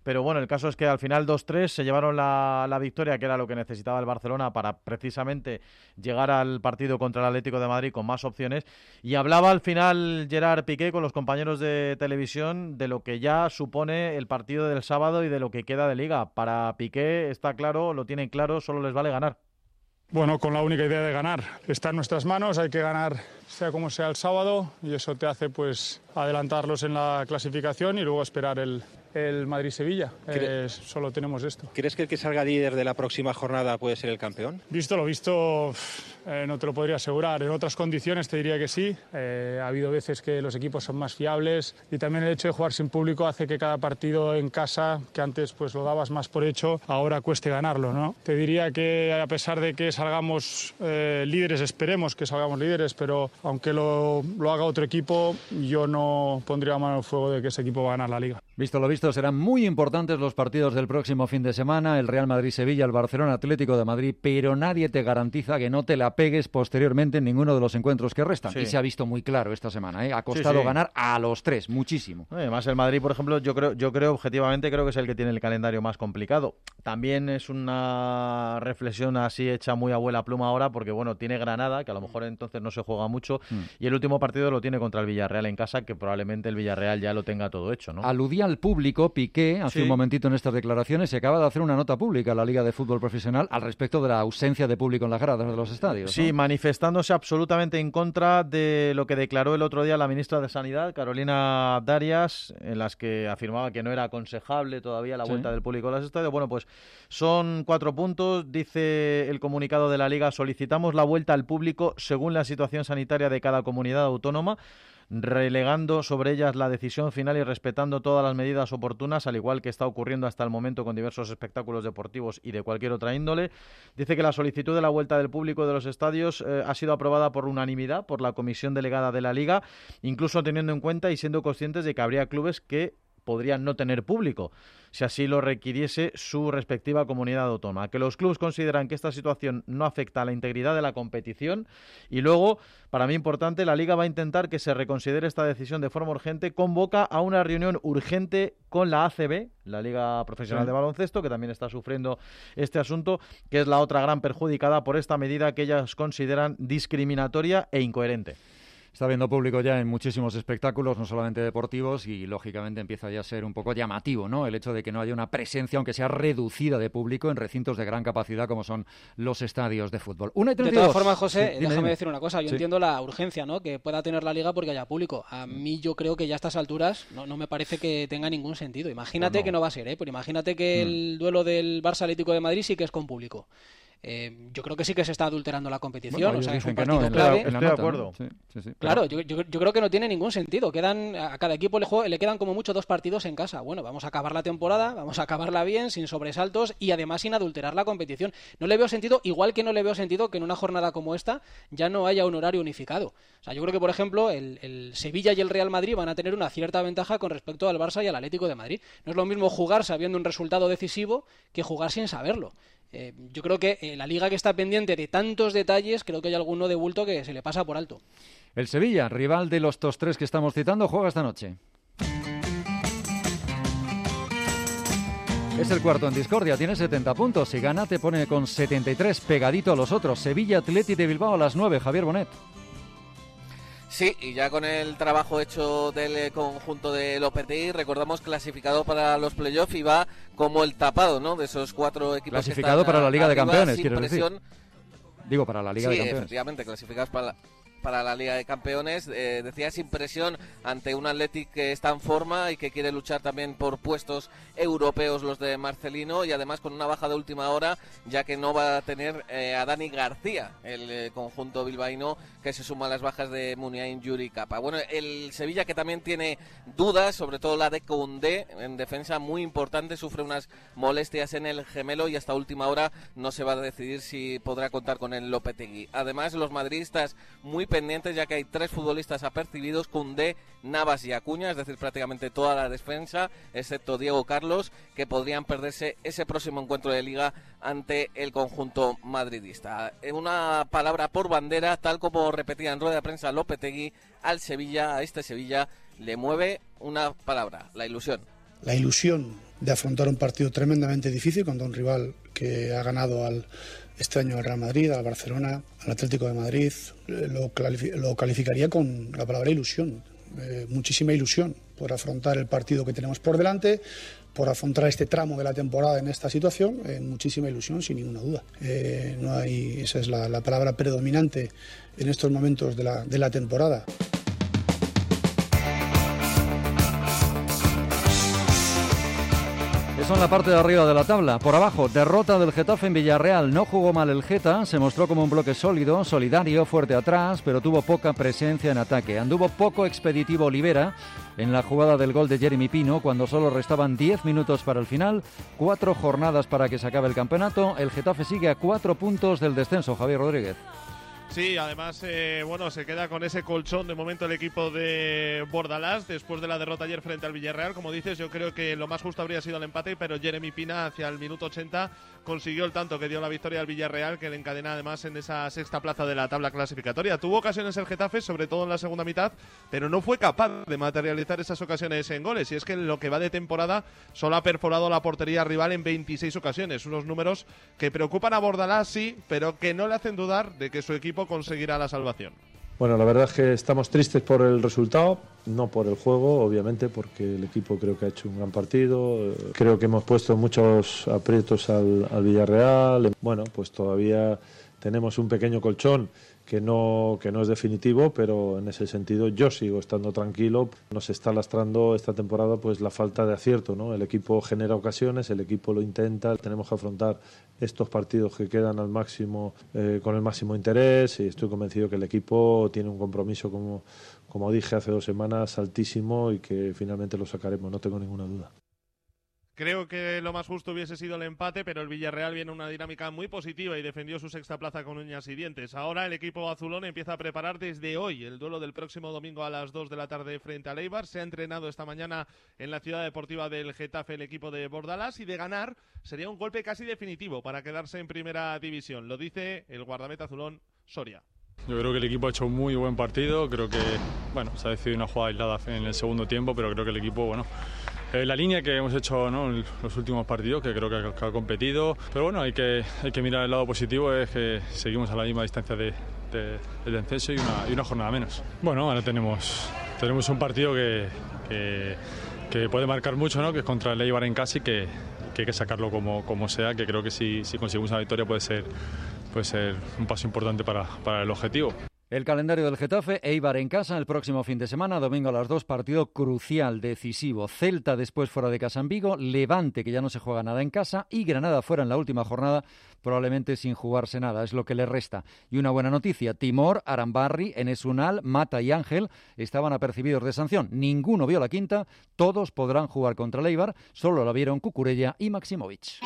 pero bueno, el caso es que al final dos tres se llevaron la, la victoria, que era lo que necesitaba el Barcelona para precisamente llegar al partido contra el Atlético de Madrid con más opciones. Y hablaba al final Gerard Piqué con los compañeros de televisión de lo que ya supone el partido del sábado y de lo que queda de Liga. Para Piqué está claro, lo tienen claro, solo les vale ganar. Bueno, con la única idea de ganar. Está en nuestras manos, hay que ganar sea como sea el sábado y eso te hace pues adelantarlos en la clasificación y luego esperar el, el Madrid-Sevilla. Eh, solo tenemos esto. ¿Crees que el que salga líder de la próxima jornada puede ser el campeón? Visto lo visto, eh, no te lo podría asegurar. En otras condiciones te diría que sí. Eh, ha habido veces que los equipos son más fiables y también el hecho de jugar sin público hace que cada partido en casa, que antes pues lo dabas más por hecho, ahora cueste ganarlo, ¿no? Te diría que a pesar de que salgamos eh, líderes, esperemos que salgamos líderes, pero aunque lo, lo haga otro equipo, yo no pondría mano al fuego de que ese equipo va a ganar la Liga. Visto lo visto, serán muy importantes los partidos del próximo fin de semana, el Real Madrid-Sevilla, el Barcelona-Atlético de Madrid, pero nadie te garantiza que no te la pegues posteriormente en ninguno de los encuentros que restan. Sí. Y se ha visto muy claro esta semana, ¿eh? Ha costado sí, sí. ganar a los tres, muchísimo. Además, el Madrid, por ejemplo, yo creo, yo creo objetivamente, creo que es el que tiene el calendario más complicado. También es una reflexión así hecha muy a abuela pluma ahora, porque bueno, tiene Granada, que a lo mejor entonces no se juega mucho, mm. y el último partido lo tiene contra el Villarreal en casa, que probablemente el Villarreal ya lo tenga todo hecho, ¿no? Aludía al público, Piqué, hace sí. un momentito en estas declaraciones, se acaba de hacer una nota pública a la Liga de Fútbol Profesional al respecto de la ausencia de público en las gradas de los estadios, ¿no? Sí, manifestándose absolutamente en contra de lo que declaró el otro día la ministra de Sanidad, Carolina Darias, en las que afirmaba que no era aconsejable todavía la vuelta sí. del público a los estadios. Bueno, pues son cuatro puntos, dice el comunicado de la Liga: solicitamos la vuelta al público según la situación sanitaria de cada comunidad autónoma, relegando sobre ellas la decisión final y respetando todas las medidas oportunas, al igual que está ocurriendo hasta el momento con diversos espectáculos deportivos y de cualquier otra índole. Dice que la solicitud de la vuelta del público de los estadios eh, ha sido aprobada por unanimidad por la comisión delegada de la Liga, incluso teniendo en cuenta y siendo conscientes de que habría clubes que podrían no tener público, si así lo requiriese su respectiva comunidad autónoma. Que los clubes consideran que esta situación no afecta a la integridad de la competición. Y luego, para mí importante, la Liga va a intentar que se reconsidere esta decisión de forma urgente. Convoca a una reunión urgente con la A C B, la Liga Profesional sí. de Baloncesto, que también está sufriendo este asunto, que es la otra gran perjudicada por esta medida que ellas consideran discriminatoria e incoherente. Está habiendo público ya en muchísimos espectáculos, no solamente deportivos, y lógicamente empieza ya a ser un poco llamativo, ¿no? El hecho de que no haya una presencia, aunque sea reducida, de público en recintos de gran capacidad como son los estadios de fútbol. Una y treinta y dos. De todas formas, José, sí, dime, déjame dime. decir una cosa. Yo sí. entiendo la urgencia, ¿no?, que pueda tener la Liga porque haya público. A mí yo creo que ya a estas alturas no, no me parece que tenga ningún sentido. Imagínate pues no. que no va a ser, ¿eh? Pero imagínate que mm. el duelo del Barça Atlético de Madrid sí que es con público. Eh, yo creo que sí que se está adulterando la competición, bueno, o sea, es un partido no, clave. Estoy de acuerdo. Sí, sí, sí. Claro, yo, yo, yo creo que no tiene ningún sentido. Quedan a cada equipo le, juego, le quedan como mucho dos partidos en casa. Bueno, vamos a acabar la temporada, vamos a acabarla bien, sin sobresaltos y además sin adulterar la competición. No le veo sentido, igual que no le veo sentido que en una jornada como esta ya no haya un horario unificado. O sea, yo creo que, por ejemplo, el, el Sevilla y el Real Madrid van a tener una cierta ventaja con respecto al Barça y al Atlético de Madrid. No es lo mismo jugar sabiendo un resultado decisivo que jugar sin saberlo. Eh, yo creo que eh, la Liga, que está pendiente de tantos detalles, creo que hay alguno de bulto que se le pasa por alto. El Sevilla, rival de los estos tres que estamos citando, juega esta noche. Es el cuarto en discordia, tiene setenta puntos. Si gana te pone con setenta y tres, pegadito a los otros. Sevilla Athletic de Bilbao a las nueve, Javier Bonet. Sí, y ya con el trabajo hecho del conjunto de Lopetegui, recordamos clasificado para los playoffs y va como el tapado, ¿no?, de esos cuatro equipos. Clasificado que están para la Liga arriba, de Campeones, sin quiero presión. decir. Digo, para la Liga sí, de Campeones. Efectivamente, clasificados para la... para la Liga de Campeones, eh, decía, sin presión ante un Athletic que está en forma y que quiere luchar también por puestos europeos, los de Marcelino, y además con una baja de última hora, ya que no va a tener eh, a Dani García, el eh, conjunto bilbaíno, que se suma a las bajas de Muniain, Yuri, Capa. Bueno, el Sevilla, que también tiene dudas, sobre todo la de Koundé, en defensa muy importante, sufre unas molestias en el gemelo y hasta última hora no se va a decidir si podrá contar con el Lopetegui. Además, los madridistas muy pendientes, ya que hay tres futbolistas apercibidos: Koundé, Navas y Acuña, es decir, prácticamente toda la defensa, excepto Diego Carlos, que podrían perderse ese próximo encuentro de Liga ante el conjunto madridista. Una palabra por bandera, tal como repetía en rueda de prensa Lopetegui, al Sevilla, a este Sevilla, le mueve una palabra: la ilusión. La ilusión de afrontar un partido tremendamente difícil contra un rival que ha ganado al, este año al Real Madrid, al Barcelona, al Atlético de Madrid. Lo, lo calificaría con la palabra ilusión, eh, muchísima ilusión por afrontar el partido que tenemos por delante, por afrontar este tramo de la temporada en esta situación, eh, muchísima ilusión, sin ninguna duda. Eh, no hay, esa es la, la palabra predominante en estos momentos de la, de la temporada. Eso en la parte de arriba de la tabla. Por abajo, derrota del Getafe en Villarreal. No jugó mal el Geta, se mostró como un bloque sólido, solidario, fuerte atrás, pero tuvo poca presencia en ataque. Anduvo poco expeditivo Olivera en la jugada del gol de Jeremy Pino, cuando solo restaban diez minutos para el final, cuatro jornadas para que se acabe el campeonato. El Getafe sigue a cuatro puntos del descenso. Javier Rodríguez. Sí, además, eh, bueno, se queda con ese colchón de momento el equipo de Bordalás después de la derrota ayer frente al Villarreal. Como dices, yo creo que lo más justo habría sido el empate, pero Jeremy Pina hacia el minuto ochenta consiguió el tanto que dio la victoria al Villarreal, que le encadena además en esa sexta plaza de la tabla clasificatoria. Tuvo ocasiones el Getafe, sobre todo en la segunda mitad, pero no fue capaz de materializar esas ocasiones en goles. Y es que en lo que va de temporada solo ha perforado la portería rival en veintiséis ocasiones. Unos números que preocupan a Bordalás, sí, pero que no le hacen dudar de que su equipo conseguirá la salvación. Bueno, la verdad es que estamos tristes por el resultado, no por el juego, obviamente, porque el equipo creo que ha hecho un gran partido. Creo que hemos puesto muchos aprietos al, al Villarreal. Bueno, pues todavía tenemos un pequeño colchón que no, que no es definitivo, pero en ese sentido yo sigo estando tranquilo. Nos está lastrando esta temporada pues la falta de acierto, ¿no? El equipo genera ocasiones, el equipo lo intenta, tenemos que afrontar estos partidos que quedan al máximo, eh, con el máximo interés, y estoy convencido que el equipo tiene un compromiso, como, como dije hace dos semanas, altísimo, y que finalmente lo sacaremos, no tengo ninguna duda. Creo que lo más justo hubiese sido el empate, pero el Villarreal viene en una dinámica muy positiva y defendió su sexta plaza con uñas y dientes. Ahora el equipo azulón empieza a preparar desde hoy el duelo del próximo domingo a las dos de la tarde frente al Eibar. Se ha entrenado esta mañana en la ciudad deportiva del Getafe el equipo de Bordalás, y de ganar sería un golpe casi definitivo para quedarse en primera división. Lo dice el guardameta azulón Soria. Yo creo que el equipo ha hecho un muy buen partido. Creo que, bueno, se ha decidido una jugada aislada en el segundo tiempo, pero creo que el equipo, bueno, eh, la línea que hemos hecho, ¿no?, en los últimos partidos, que creo que ha, que ha competido. Pero bueno, hay que, hay que mirar el lado positivo, es que seguimos a la misma distancia de, de, del descenso y una, y una jornada menos. Bueno, ahora tenemos, tenemos un partido que, que, que puede marcar mucho, ¿no?, que es contra el Eibar en casa, y que, que hay que sacarlo como, como sea, que creo que si, si conseguimos una victoria puede ser, puede ser un paso importante para, para el objetivo. El calendario del Getafe: Eibar en casa el próximo fin de semana, domingo a las dos, partido crucial, decisivo. Celta después fuera de casa en Vigo, Levante, que ya no se juega nada en casa, y Granada fuera en la última jornada, probablemente sin jugarse nada, es lo que le resta. Y una buena noticia: Timor, Arambarri, Enes Unal, Mata y Ángel estaban apercibidos de sanción. Ninguno vio la quinta, todos podrán jugar contra el Eibar, solo la vieron Cucurella y Maximovic.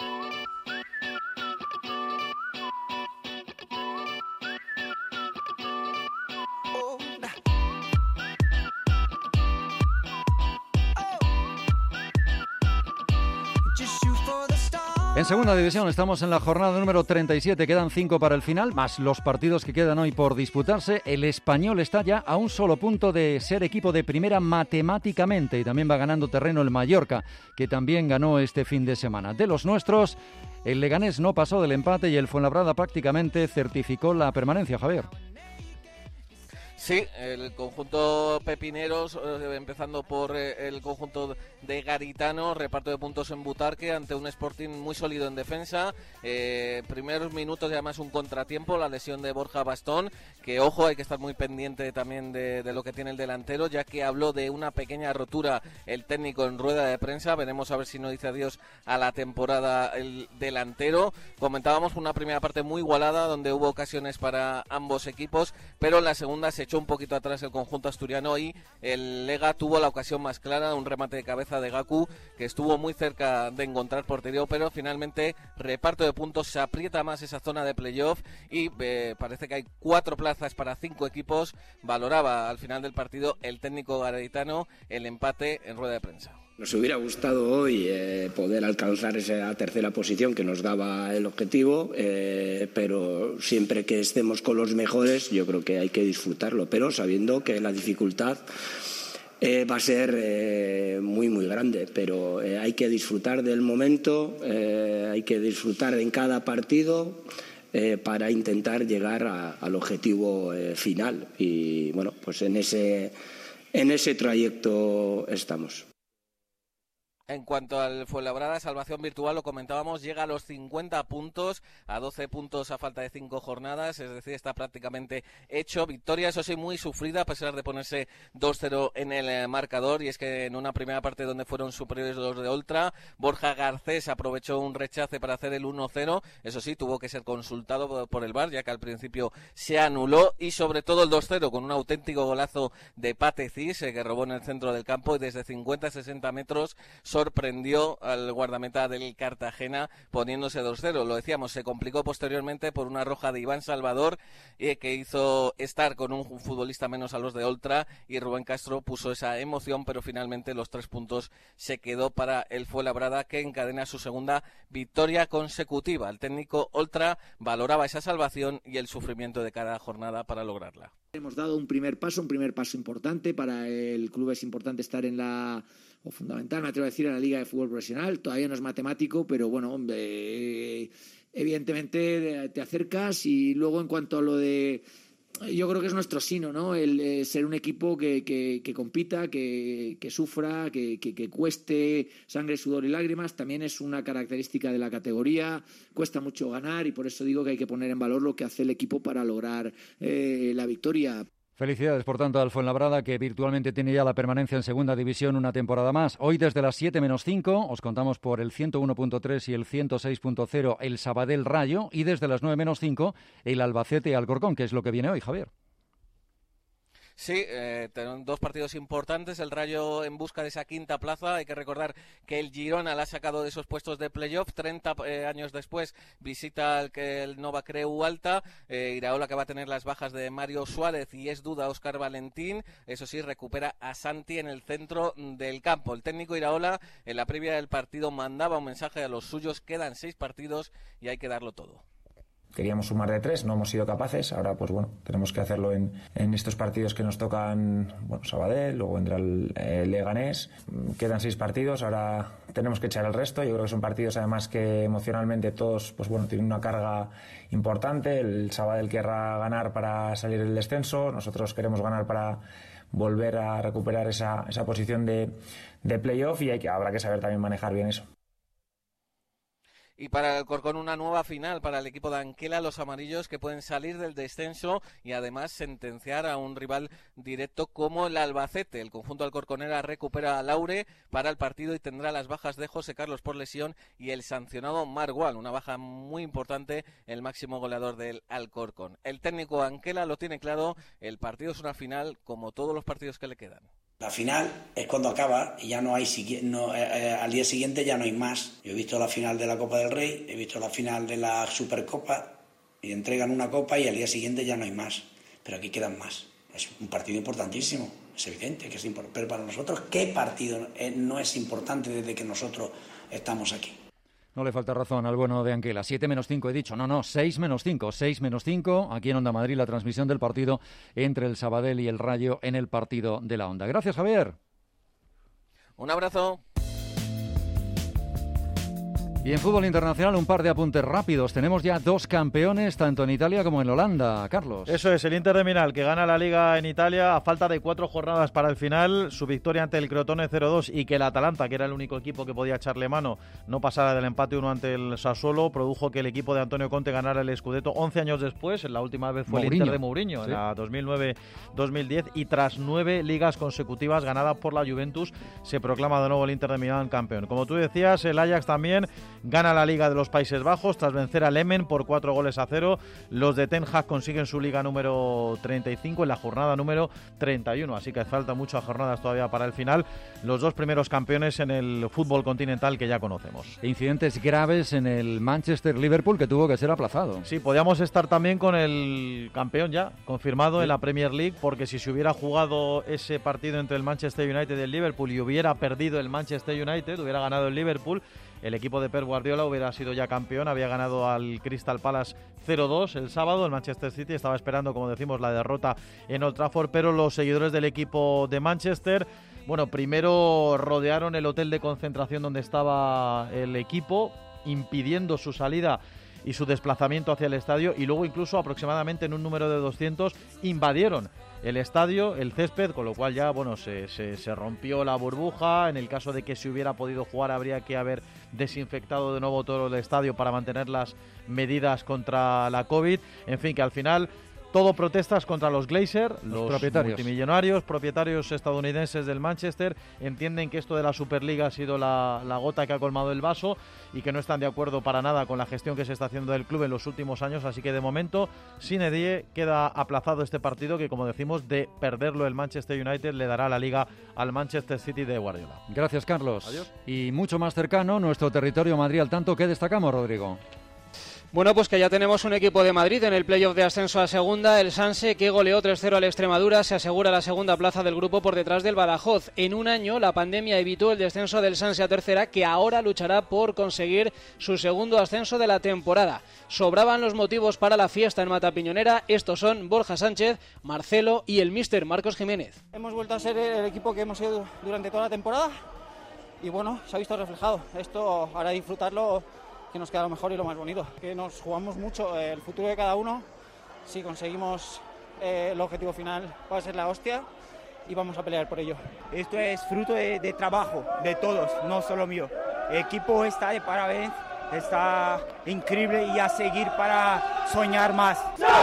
En segunda división estamos en la jornada número treinta y siete, quedan cinco para el final, más los partidos que quedan hoy por disputarse. El Español está ya a un solo punto de ser equipo de primera matemáticamente, y también va ganando terreno el Mallorca, que también ganó este fin de semana. De los nuestros, el Leganés no pasó del empate y el Fuenlabrada prácticamente certificó la permanencia, Javier. Sí, el conjunto pepineros, eh, empezando por eh, el conjunto de Garitano, reparto de puntos en Butarque ante un Sporting muy sólido en defensa. Eh, primeros minutos y además un contratiempo, la lesión de Borja Bastón, que ojo, hay que estar muy pendiente también de, de lo que tiene el delantero, ya que habló de una pequeña rotura el técnico en rueda de prensa. Veremos a ver si no dice adiós a la temporada el delantero. Comentábamos una primera parte muy igualada, donde hubo ocasiones para ambos equipos, pero en la segunda se echó un poquito atrás el conjunto asturiano y el Lega tuvo la ocasión más clara, un remate de cabeza de Gaku que estuvo muy cerca de encontrar portería, pero finalmente reparto de puntos, se aprieta más esa zona de playoff y eh, parece que hay cuatro plazas para cinco equipos. Valoraba al final del partido el técnico garitano el empate en rueda de prensa. Nos hubiera gustado hoy eh, poder alcanzar esa tercera posición que nos daba el objetivo, eh, pero siempre que estemos con los mejores yo creo que hay que disfrutarlo, pero sabiendo que la dificultad eh, va a ser eh, muy, muy grande, pero eh, hay que disfrutar del momento, eh, hay que disfrutar en cada partido eh, para intentar llegar a, al objetivo eh, final. Y bueno, pues en ese, en ese trayecto estamos. En cuanto al Fuenlabrada, salvación virtual, lo comentábamos, llega a los cincuenta puntos, a doce puntos a falta de cinco jornadas, es decir, está prácticamente hecho. Victoria, eso sí, muy sufrida, a pesar de ponerse dos cero en el marcador, y es que en una primera parte donde fueron superiores los de Oltra, Borja Garcés aprovechó un rechace para hacer el uno cero, eso sí, tuvo que ser consultado por el V A R, ya que al principio se anuló, y sobre todo el dos cero, con un auténtico golazo de Pate Cis, que robó en el centro del campo, y desde cincuenta a sesenta metros, sorprendió al guardameta del Cartagena poniéndose dos cero. Lo decíamos, se complicó posteriormente por una roja de Iván Salvador, eh, que hizo estar con un futbolista menos a los de Oltra, y Rubén Castro puso esa emoción, pero finalmente los tres puntos se quedó para el Fuenlabrada, que encadena su segunda victoria consecutiva. El técnico Oltra valoraba esa salvación y el sufrimiento de cada jornada para lograrla. Hemos dado un primer paso, un primer paso importante. Para el club es importante estar en la, o fundamental, me atrevo a decir, en la Liga de Fútbol Profesional. Todavía no es matemático, pero bueno, eh, evidentemente te acercas. Y luego, en cuanto a lo de, yo creo que es nuestro sino, ¿no? El eh, ser un equipo que, que, que compita, que, que sufra, que, que, que cueste sangre, sudor y lágrimas. También es una característica de la categoría. Cuesta mucho ganar, y por eso digo que hay que poner en valor lo que hace el equipo para lograr eh, la victoria. Felicidades, por tanto, al Fuenlabrada, que virtualmente tiene ya la permanencia en Segunda División una temporada más. Hoy, desde las siete menos cinco, os contamos por el ciento uno punto tres y el ciento seis punto cero el Sabadell Rayo, y desde las nueve menos cinco el Albacete Alcorcón, que es lo que viene hoy, Javier. Sí, eh, tenemos dos partidos importantes, el Rayo en busca de esa quinta plaza. Hay que recordar que el Girona la ha sacado de esos puestos de playoff, treinta eh, años después visita el, que el Nova Creu Alta, eh, Iraola, que va a tener las bajas de Mario Suárez y es duda Óscar Valentín, eso sí, recupera a Santi en el centro del campo. El técnico Iraola en la previa del partido mandaba un mensaje a los suyos: quedan seis partidos y hay que darlo todo. Queríamos sumar de tres, no hemos sido capaces. Ahora, pues bueno, tenemos que hacerlo en, en estos partidos que nos tocan, bueno, Sabadell, luego vendrá el, el Leganés. Quedan seis partidos, ahora tenemos que echar el resto. Yo creo que son partidos, además, que emocionalmente todos, pues bueno, tienen una carga importante. El Sabadell querrá ganar para salir del descenso. Nosotros queremos ganar para volver a recuperar esa, esa posición de, de playoff, y hay que, habrá que saber también manejar bien eso. Y para el Alcorcón, una nueva final para el equipo de Anquela, los amarillos, que pueden salir del descenso y además sentenciar a un rival directo como el Albacete. El conjunto alcorconera recupera a Laure para el partido y tendrá las bajas de José Carlos por lesión y el sancionado Margual, una baja muy importante, el máximo goleador del Alcorcón. El técnico Anquela lo tiene claro, el partido es una final como todos los partidos que le quedan. La final es cuando acaba y ya no hay, no, eh, eh, al día siguiente ya no hay más. Yo he visto la final de la Copa del Rey, he visto la final de la Supercopa, y entregan una copa y al día siguiente ya no hay más. Pero aquí quedan más. Es un partido importantísimo, es evidente que es importante. Pero para nosotros, ¿qué partido eh, no es importante desde que nosotros estamos aquí? No le falta razón al bueno de Anquela. siete menos cinco he dicho. No, no, seis menos cinco. seis menos cinco. Aquí en Onda Madrid, la transmisión del partido entre el Sabadell y el Rayo en el partido de la Onda. Gracias, Javier. Un abrazo. Y en fútbol internacional, un par de apuntes rápidos. Tenemos ya dos campeones, tanto en Italia como en Holanda, Carlos. Eso es, el Inter de Milán, que gana la Liga en Italia a falta de cuatro jornadas para el final. Su victoria ante el Crotone cero dos, y que el Atalanta, que era el único equipo que podía echarle mano, no pasara del empate uno ante el Sassuolo, produjo que el equipo de Antonio Conte ganara el Scudetto once años después. La última vez fue Mourinho. El Inter de Mourinho, ¿sí? En la dos mil nueve dos mil diez, y tras nueve ligas consecutivas ganadas por la Juventus, se proclama de nuevo el Inter de Milán campeón. Como tú decías, el Ajax también gana la Liga de los Países Bajos tras vencer al Emmen por cuatro goles a cero. Los de Ten Hag consiguen su Liga número treinta y cinco en la jornada número treinta y uno, así que falta muchas jornadas todavía para el final. Los dos primeros campeones en el fútbol continental que ya conocemos. Incidentes graves en el Manchester-Liverpool, que tuvo que ser aplazado. Sí, podíamos estar también con el campeón ya confirmado, sí, en la Premier League, porque si se hubiera jugado ese partido entre el Manchester United y el Liverpool y hubiera perdido el Manchester United, hubiera ganado el Liverpool, el equipo de Pep Guardiola hubiera sido ya campeón, había ganado al Crystal Palace cero dos el sábado, el Manchester City estaba esperando, como decimos, la derrota en Old Trafford, pero los seguidores del equipo de Manchester, bueno, primero rodearon el hotel de concentración donde estaba el equipo, impidiendo su salida y su desplazamiento hacia el estadio, y luego incluso aproximadamente en un número de doscientos invadieron el estadio, el césped, con lo cual ya bueno se, se, se rompió la burbuja. En el caso de que se hubiera podido jugar, habría que haber desinfectado de nuevo todo el estadio para mantener las medidas contra la COVID. En fin, que al final todo protestas contra los Glazer, los, los propietarios. multimillonarios, propietarios estadounidenses del Manchester. Entienden que esto de la Superliga ha sido la, la gota que ha colmado el vaso y que no están de acuerdo para nada con la gestión que se está haciendo del club en los últimos años. Así que de momento, sine die, queda aplazado este partido que, como decimos, de perderlo el Manchester United le dará la liga al Manchester City de Guardiola. Gracias, Carlos. Adiós. Y mucho más cercano, nuestro territorio Madrid al tanto. ¿Qué destacamos, Rodrigo? Bueno, pues que ya tenemos un equipo de Madrid en el playoff de ascenso a segunda, el Sanse, que goleó tres cero al Extremadura, se asegura la segunda plaza del grupo por detrás del Badajoz. En un año la pandemia evitó el descenso del Sanse a tercera, que ahora luchará por conseguir su segundo ascenso de la temporada. Sobraban los motivos para la fiesta en Matapiñonera, estos son Borja Sánchez, Marcelo y el míster Marcos Jiménez. Hemos vuelto a ser el equipo que hemos sido durante toda la temporada y bueno, se ha visto reflejado. Esto ahora disfrutarlo, que nos queda lo mejor y lo más bonito, que nos jugamos mucho el futuro de cada uno. Si conseguimos eh, el objetivo final va a ser la hostia y vamos a pelear por ello. Esto es fruto de, de trabajo de todos, no solo mío. El equipo está de parabéns, está increíble y a seguir para soñar más.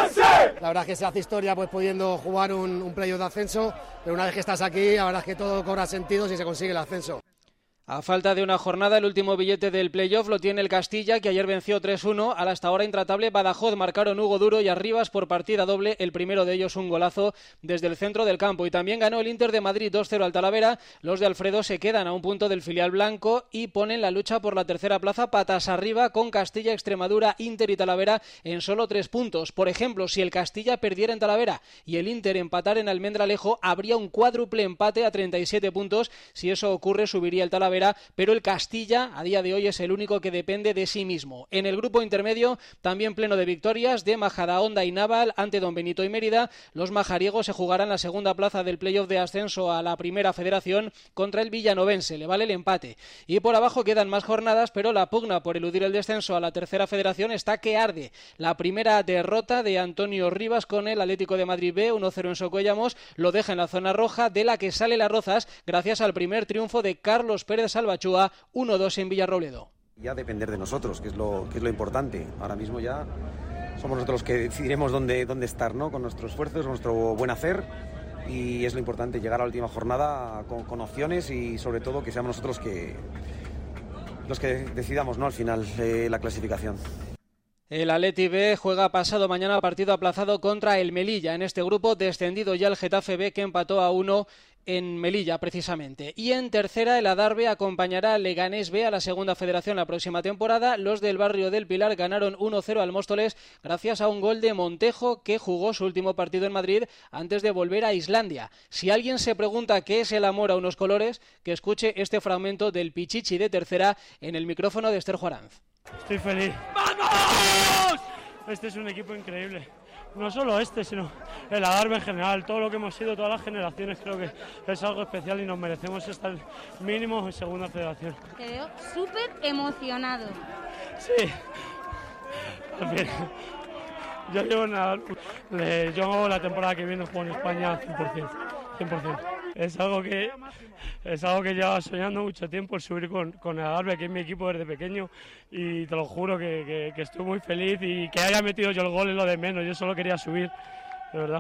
La verdad es que se hace historia pues pudiendo jugar un, un playoff de ascenso, pero una vez que estás aquí, la verdad es que todo cobra sentido si se consigue el ascenso. A falta de una jornada, el último billete del playoff lo tiene el Castilla, que ayer venció tres uno al hasta ahora intratable Badajoz. Marcaron Hugo Duro y Arribas por partida doble, el primero de ellos un golazo desde el centro del campo. Y también ganó el Inter de Madrid dos cero al Talavera. Los de Alfredo se quedan a un punto del filial blanco y ponen la lucha por la tercera plaza patas arriba, con Castilla, Extremadura, Inter y Talavera en solo tres puntos. Por ejemplo, si el Castilla perdiera en Talavera y el Inter empatara en Almendralejo, habría un cuádruple empate a treinta y siete puntos. Si eso ocurre, subiría el Talavera, pero el Castilla a día de hoy es el único que depende de sí mismo. En el grupo intermedio, también pleno de victorias de Majadahonda y Naval ante Don Benito y Mérida. Los majariegos se jugarán la segunda plaza del playoff de ascenso a la primera federación contra el villanovense, le vale el empate. Y por abajo quedan más jornadas, pero la pugna por eludir el descenso a la tercera federación está que arde. La primera derrota de Antonio Rivas con el Atlético de Madrid B, uno cero en Socuellamos, lo deja en la zona roja, de la que sale las Rozas gracias al primer triunfo de Carlos Pérez Salvachúa, uno dos en Villarrobledo. Ya depender de nosotros, que es lo que es lo importante. Ahora mismo ya somos nosotros los que decidiremos dónde, dónde estar, ¿no? Con nuestro esfuerzo, nuestro buen hacer, y es lo importante, llegar a la última jornada con, con opciones y sobre todo que seamos nosotros que, los que decidamos, ¿no? Al final eh, la clasificación. El Atleti B juega pasado mañana partido aplazado contra el Melilla. En este grupo descendido ya el Getafe B, que empató a uno en Melilla precisamente. Y en tercera, el Adarve acompañará al Leganés B a la segunda federación la próxima temporada. Los del barrio del Pilar ganaron uno cero al Móstoles gracias a un gol de Montejo, que jugó su último partido en Madrid antes de volver a Islandia. Si alguien se pregunta qué es el amor a unos colores, que escuche este fragmento del Pichichi de tercera en el micrófono de Esther Juaranz. Estoy feliz. ¡Vamos! Este es un equipo increíble. No solo este, sino el Adarve en general, todo lo que hemos sido, todas las generaciones, creo que es algo especial y nos merecemos estar mínimo en segunda federación. Te veo súper emocionado. Sí. También. Yo llevo en la, yo la temporada que viene juego en España cien por ciento. cien por ciento. Es algo que es algo que llevaba soñando mucho tiempo, el subir con, con el Adarve, que es mi equipo desde pequeño, y te lo juro que, que, que estoy muy feliz, y que haya metido yo el gol es lo de menos. Yo solo quería subir, de verdad.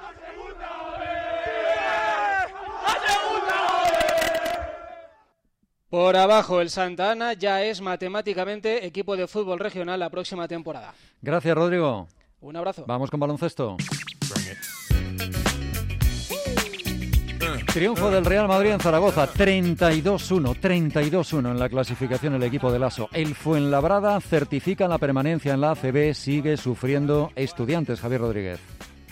Por abajo, el Santa Ana ya es matemáticamente equipo de fútbol regional la próxima temporada. Gracias, Rodrigo. Un abrazo. Vamos con baloncesto. Triunfo del Real Madrid en Zaragoza, treinta y dos uno, treinta y dos uno en la clasificación el equipo de Lasso. El Fuenlabrada certifica la permanencia en la A C B, sigue sufriendo Estudiantes, Javier Rodríguez.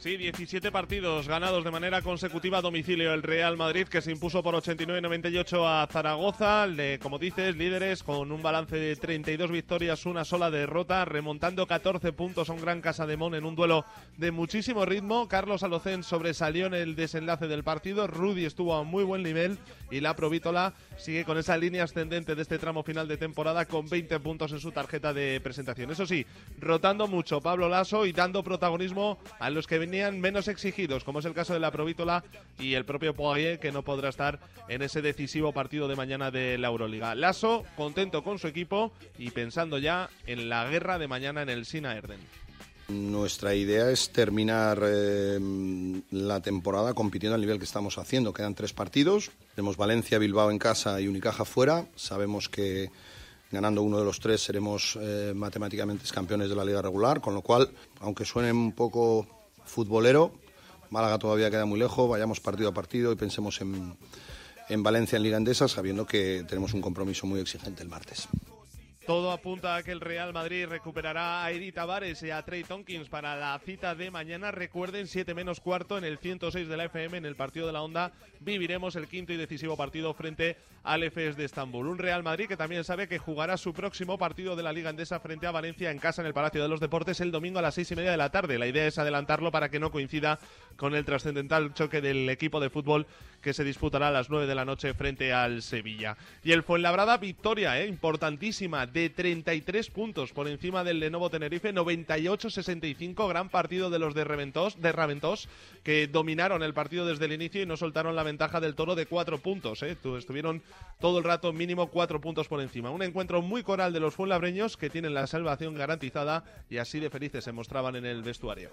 Sí, diecisiete partidos ganados de manera consecutiva a domicilio el Real Madrid, que se impuso por ochenta y nueve a noventa y ocho a Zaragoza, le, como dices, líderes con un balance de treinta y dos victorias, una sola derrota, remontando catorce puntos a un Gran Casademón en un duelo de muchísimo ritmo. Carlos Alocén sobresalió en el desenlace del partido, Rudy estuvo a muy buen nivel y la Provítola sigue con esa línea ascendente de este tramo final de temporada con veinte puntos en su tarjeta de presentación. Eso sí, rotando mucho Pablo Laso y dando protagonismo a los que venían menos exigidos, como es el caso de la Provítola y el propio Poirier, que no podrá estar en ese decisivo partido de mañana de la Euroliga. Laso contento con su equipo y pensando ya en la guerra de mañana en el Sina Erden. Nuestra idea es terminar eh, la temporada compitiendo al nivel que estamos haciendo. Quedan tres partidos. Tenemos Valencia, Bilbao en casa y Unicaja fuera. Sabemos que ganando uno de los tres seremos eh, matemáticamente campeones de la liga regular, con lo cual, aunque suene un poco futbolero, Málaga todavía queda muy lejos, vayamos partido a partido y pensemos en, en Valencia en Liga Endesa, sabiendo que tenemos un compromiso muy exigente el martes. Todo apunta a que el Real Madrid recuperará a Eri Tavares y a Trey Tompkins para la cita de mañana. Recuerden, siete menos cuarto en el ciento seis de la F M, en el partido de la Onda, viviremos el quinto y decisivo partido frente al F S de Estambul. Un Real Madrid que también sabe que jugará su próximo partido de la Liga Endesa frente a Valencia en casa en el Palacio de los Deportes el domingo a las seis y media de la tarde. La idea es adelantarlo para que no coincida con el trascendental choque del equipo de fútbol que se disputará a las nueve de la noche frente al Sevilla. Y el Fuenlabrada, victoria eh, importantísima de treinta y tres puntos por encima del Lenovo Tenerife, noventa y ocho a sesenta y cinco, gran partido de los de Reventós, de Raventós, que dominaron el partido desde el inicio y no soltaron la ventaja del Toro de cuatro puntos. Eh. Estuvieron todo el rato mínimo cuatro puntos por encima. Un encuentro muy coral de los fuenlabreños que tienen la salvación garantizada y así de felices se mostraban en el vestuario.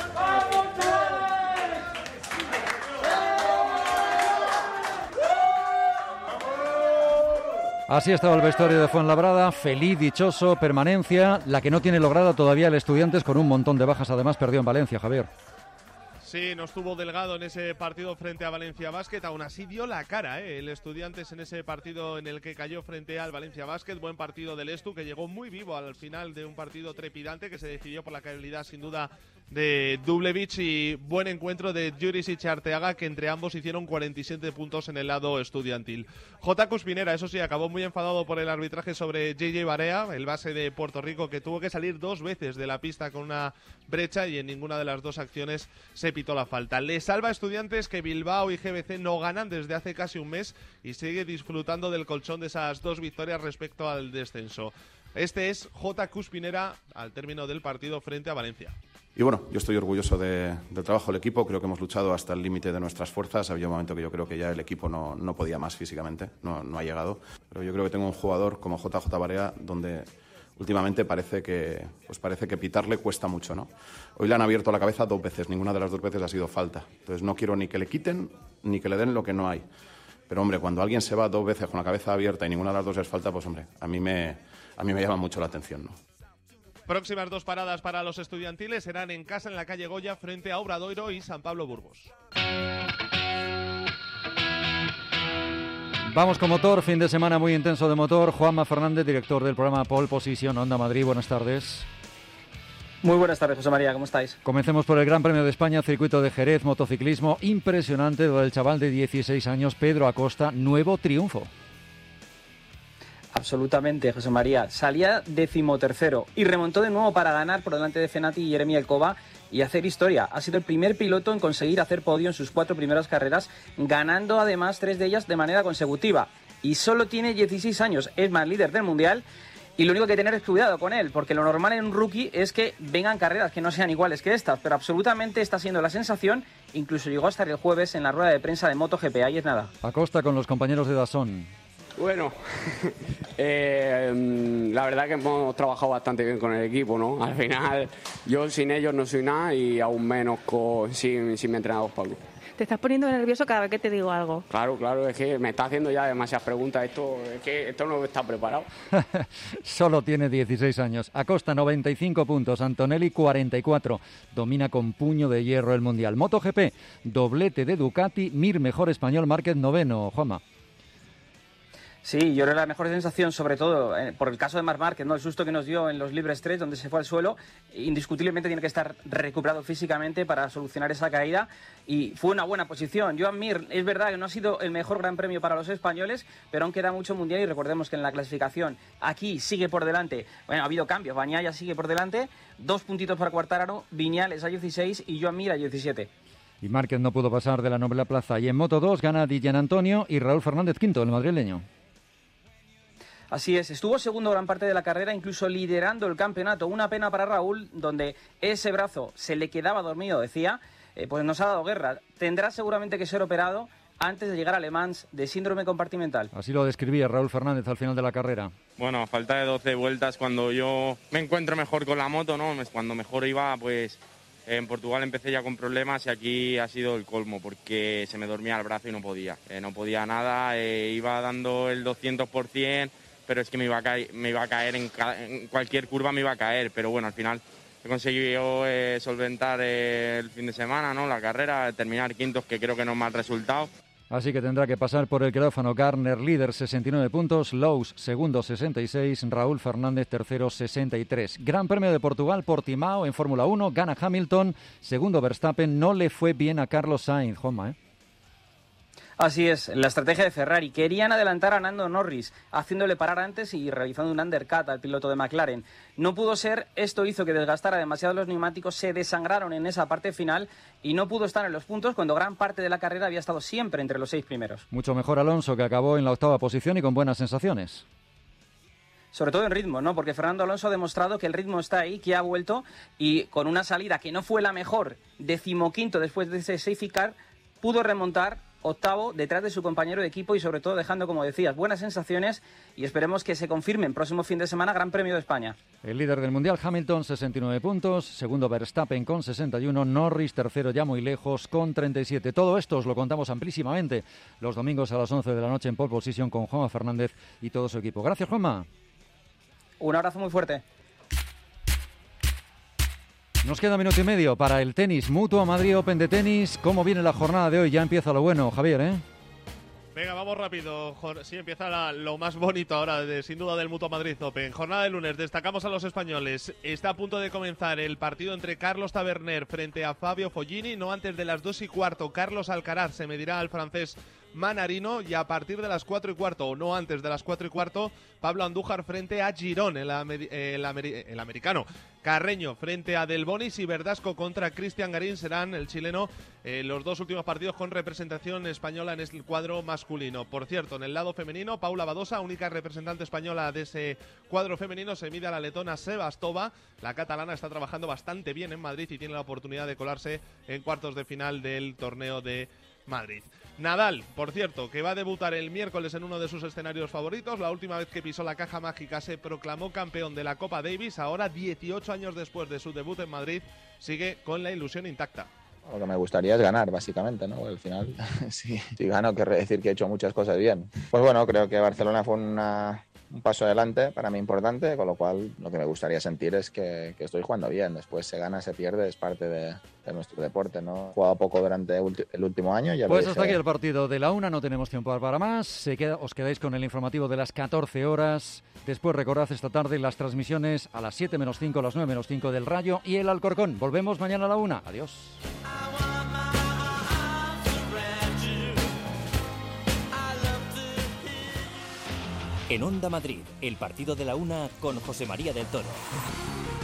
Así estaba el vestuario de Fuenlabrada, feliz, dichoso, permanencia, la que no tiene lograda todavía el Estudiantes, con un montón de bajas, además perdió en Valencia, Javier. Sí, no estuvo Delgado en ese partido frente a Valencia Basket, aún así dio la cara ¿eh? el Estudiantes en ese partido en el que cayó frente al Valencia Basket. Buen partido del Estu, que llegó muy vivo al final de un partido trepidante que se decidió por la calidad sin duda de Dublevich, y buen encuentro de Jurisic y Arteaga, que entre ambos hicieron cuarenta y siete puntos en el lado estudiantil. J. Cuspinera, eso sí, acabó muy enfadado por el arbitraje sobre J J Barea, el base de Puerto Rico, que tuvo que salir dos veces de la pista con una brecha y en ninguna de las dos acciones se pitó la falta. Le salva a Estudiantes que Bilbao y G B C no ganan desde hace casi un mes y sigue disfrutando del colchón de esas dos victorias respecto al descenso. Este es J. Cuspinera al término del partido frente a Valencia. Y bueno, yo estoy orgulloso de, del trabajo del equipo, creo que hemos luchado hasta el límite de nuestras fuerzas. Había un momento que yo creo que ya el equipo no, no podía más físicamente, no, no ha llegado. Pero yo creo que tengo un jugador como J J Barea donde últimamente parece que, pues parece que pitarle cuesta mucho, ¿no? Hoy le han abierto la cabeza dos veces, ninguna de las dos veces ha sido falta. Entonces no quiero ni que le quiten ni que le den lo que no hay. Pero hombre, cuando alguien se va dos veces con la cabeza abierta y ninguna de las dos es falta, pues hombre, a mí me, a mí me llama mucho la atención, ¿no? Próximas dos paradas para los estudiantiles serán en casa en la calle Goya frente a Obradoiro y San Pablo Burgos. Vamos con motor, fin de semana muy intenso de motor. Juanma Fernández, director del programa Pole Position Onda Madrid, buenas tardes. Muy buenas tardes, José María, ¿cómo estáis? Comencemos por el Gran Premio de España, circuito de Jerez, motociclismo impresionante del chaval de dieciséis años, Pedro Acosta, nuevo triunfo. Absolutamente, José María. Salía decimotercero y remontó de nuevo para ganar por delante de Fenati y Jeremy Elkova y hacer historia. Ha sido el primer piloto en conseguir hacer podio en sus cuatro primeras carreras, ganando además tres de ellas de manera consecutiva. Y solo tiene dieciséis años, es más líder del Mundial. Y lo único que hay que tener es cuidado con él, porque lo normal en un rookie es que vengan carreras que no sean iguales que estas, pero absolutamente está siendo la sensación. Incluso llegó a estar el jueves en la rueda de prensa de MotoGP, ahí es nada. Acosta con los compañeros de DAZN. Bueno, eh, la verdad que hemos trabajado bastante bien con el equipo, ¿no? Al final, yo sin ellos no soy nada y aún menos con, sin, sin mi entrenador Pablo. Te estás poniendo nervioso cada vez que te digo algo. Claro, claro, es que me está haciendo ya demasiadas preguntas. Esto, es que esto no está preparado. Solo tiene dieciséis años. Acosta, noventa y cinco puntos. Antonelli, cuarenta y cuatro. Domina con puño de hierro el Mundial. MotoGP, doblete de Ducati. Mir, mejor español. Márquez, noveno. Juanma. Sí, yo creo que la mejor sensación, sobre todo eh, por el caso de Marc Márquez, ¿no? El susto que nos dio en los libres tres, donde se fue al suelo, indiscutiblemente tiene que estar recuperado físicamente para solucionar esa caída, y fue una buena posición. Joan Mir, es verdad que no ha sido el mejor gran premio para los españoles, pero aún queda mucho mundial, y recordemos que en la clasificación aquí sigue por delante, bueno, ha habido cambios, Bagnaia sigue por delante, dos puntitos para Quartararo, Viñales a dieciséis y Joan Mir a diecisiete. Y Márquez no pudo pasar de la novena plaza, y en Moto dos gana Di Gianantonio y Raúl Fernández quinto, el madrileño. Así es, estuvo segundo gran parte de la carrera, incluso liderando el campeonato. Una pena para Raúl, donde ese brazo se le quedaba dormido, decía, eh, pues nos ha dado guerra. Tendrá seguramente que ser operado antes de llegar a Le Mans de síndrome compartimental. Así lo describía Raúl Fernández al final de la carrera. Bueno, a falta de doce vueltas, cuando yo me encuentro mejor con la moto, ¿no? Cuando mejor iba, pues en Portugal empecé ya con problemas, y aquí ha sido el colmo, porque se me dormía el brazo y no podía. Eh, no podía nada, eh, iba dando el doscientos por ciento, pero es que me iba a caer, me iba a caer en, ca en cualquier curva, me iba a caer. Pero bueno, al final he conseguido eh, solventar eh, el fin de semana, ¿no? La carrera, terminar quintos, que creo que no es mal resultado. Así que tendrá que pasar por el quirófano. Garner, líder, sesenta y nueve puntos. Lowe's, segundo, sesenta y seis. Raúl Fernández, tercero, sesenta y tres. Gran Premio de Portugal, Portimao, en Fórmula uno. Gana Hamilton, segundo Verstappen. No le fue bien a Carlos Sainz, Juanma, ¿eh? Así es, la estrategia de Ferrari. Querían adelantar a Lando Norris, haciéndole parar antes y realizando un undercut al piloto de McLaren. No pudo ser, esto hizo que desgastara demasiado los neumáticos, se desangraron en esa parte final y no pudo estar en los puntos cuando gran parte de la carrera había estado siempre entre los seis primeros. Mucho mejor Alonso, que acabó en la octava posición y con buenas sensaciones. Sobre todo en ritmo, ¿no? Porque Fernando Alonso ha demostrado que el ritmo está ahí, que ha vuelto, y con una salida que no fue la mejor, decimoquinto después de ese safety car, pudo remontar octavo detrás de su compañero de equipo y sobre todo dejando, como decías, buenas sensaciones, y esperemos que se confirmen próximo fin de semana Gran Premio de España. El líder del Mundial, Hamilton, sesenta y nueve puntos, segundo Verstappen con sesenta y uno, Norris tercero ya muy lejos con treinta y siete. Todo esto os lo contamos amplísimamente los domingos a las once de la noche en Pole Position con Juanma Fernández y todo su equipo. Gracias, Juanma. Un abrazo muy fuerte. Nos queda un minuto y medio para el tenis. Mutua Madrid Open de tenis. ¿Cómo viene la jornada de hoy? Ya empieza lo bueno, Javier, ¿eh? Venga, vamos rápido. Sí, empieza la, lo más bonito ahora, de, sin duda, del Mutua Madrid Open. Jornada de lunes, destacamos a los españoles. Está a punto de comenzar el partido entre Carlos Taberner frente a Fabio Fognini. No antes de las dos y cuarto, Carlos Alcaraz se medirá al francés Manarino, y a partir de las cuatro y cuarto, o no antes de las cuatro y cuarto, Pablo Andújar frente a Girón, el, amer el, amer el americano. Carreño frente a Del Bonis y Verdasco contra Cristian Garín serán el chileno eh, los dos últimos partidos con representación española en el cuadro masculino. Por cierto, en el lado femenino, Paula Badosa, única representante española de ese cuadro femenino, se mide a la letona Sebastova. La catalana está trabajando bastante bien en Madrid y tiene la oportunidad de colarse en cuartos de final del torneo de Madrid. Nadal, por cierto, que va a debutar el miércoles en uno de sus escenarios favoritos. La última vez que pisó la caja mágica se proclamó campeón de la Copa Davis. Ahora, dieciocho años después de su debut en Madrid, sigue con la ilusión intacta. Lo que me gustaría es ganar, básicamente, ¿no? Al final, sí, si gano, querré decir que he hecho muchas cosas bien. Pues bueno, creo que Barcelona fue una, un paso adelante, para mí importante, con lo cual lo que me gustaría sentir es que, que estoy jugando bien. Después se gana, se pierde, es parte de, de nuestro deporte, ¿no? He jugado poco durante el último año. Ya pues hasta aquí el partido de la una, no tenemos tiempo para más. Se queda, os quedáis con el informativo de las catorce horas. Después recordad esta tarde las transmisiones a las siete menos cinco, a las nueve menos cinco del Rayo y el Alcorcón. Volvemos mañana a la una. Adiós. En Onda Madrid, el partido de la una con José María del Toro.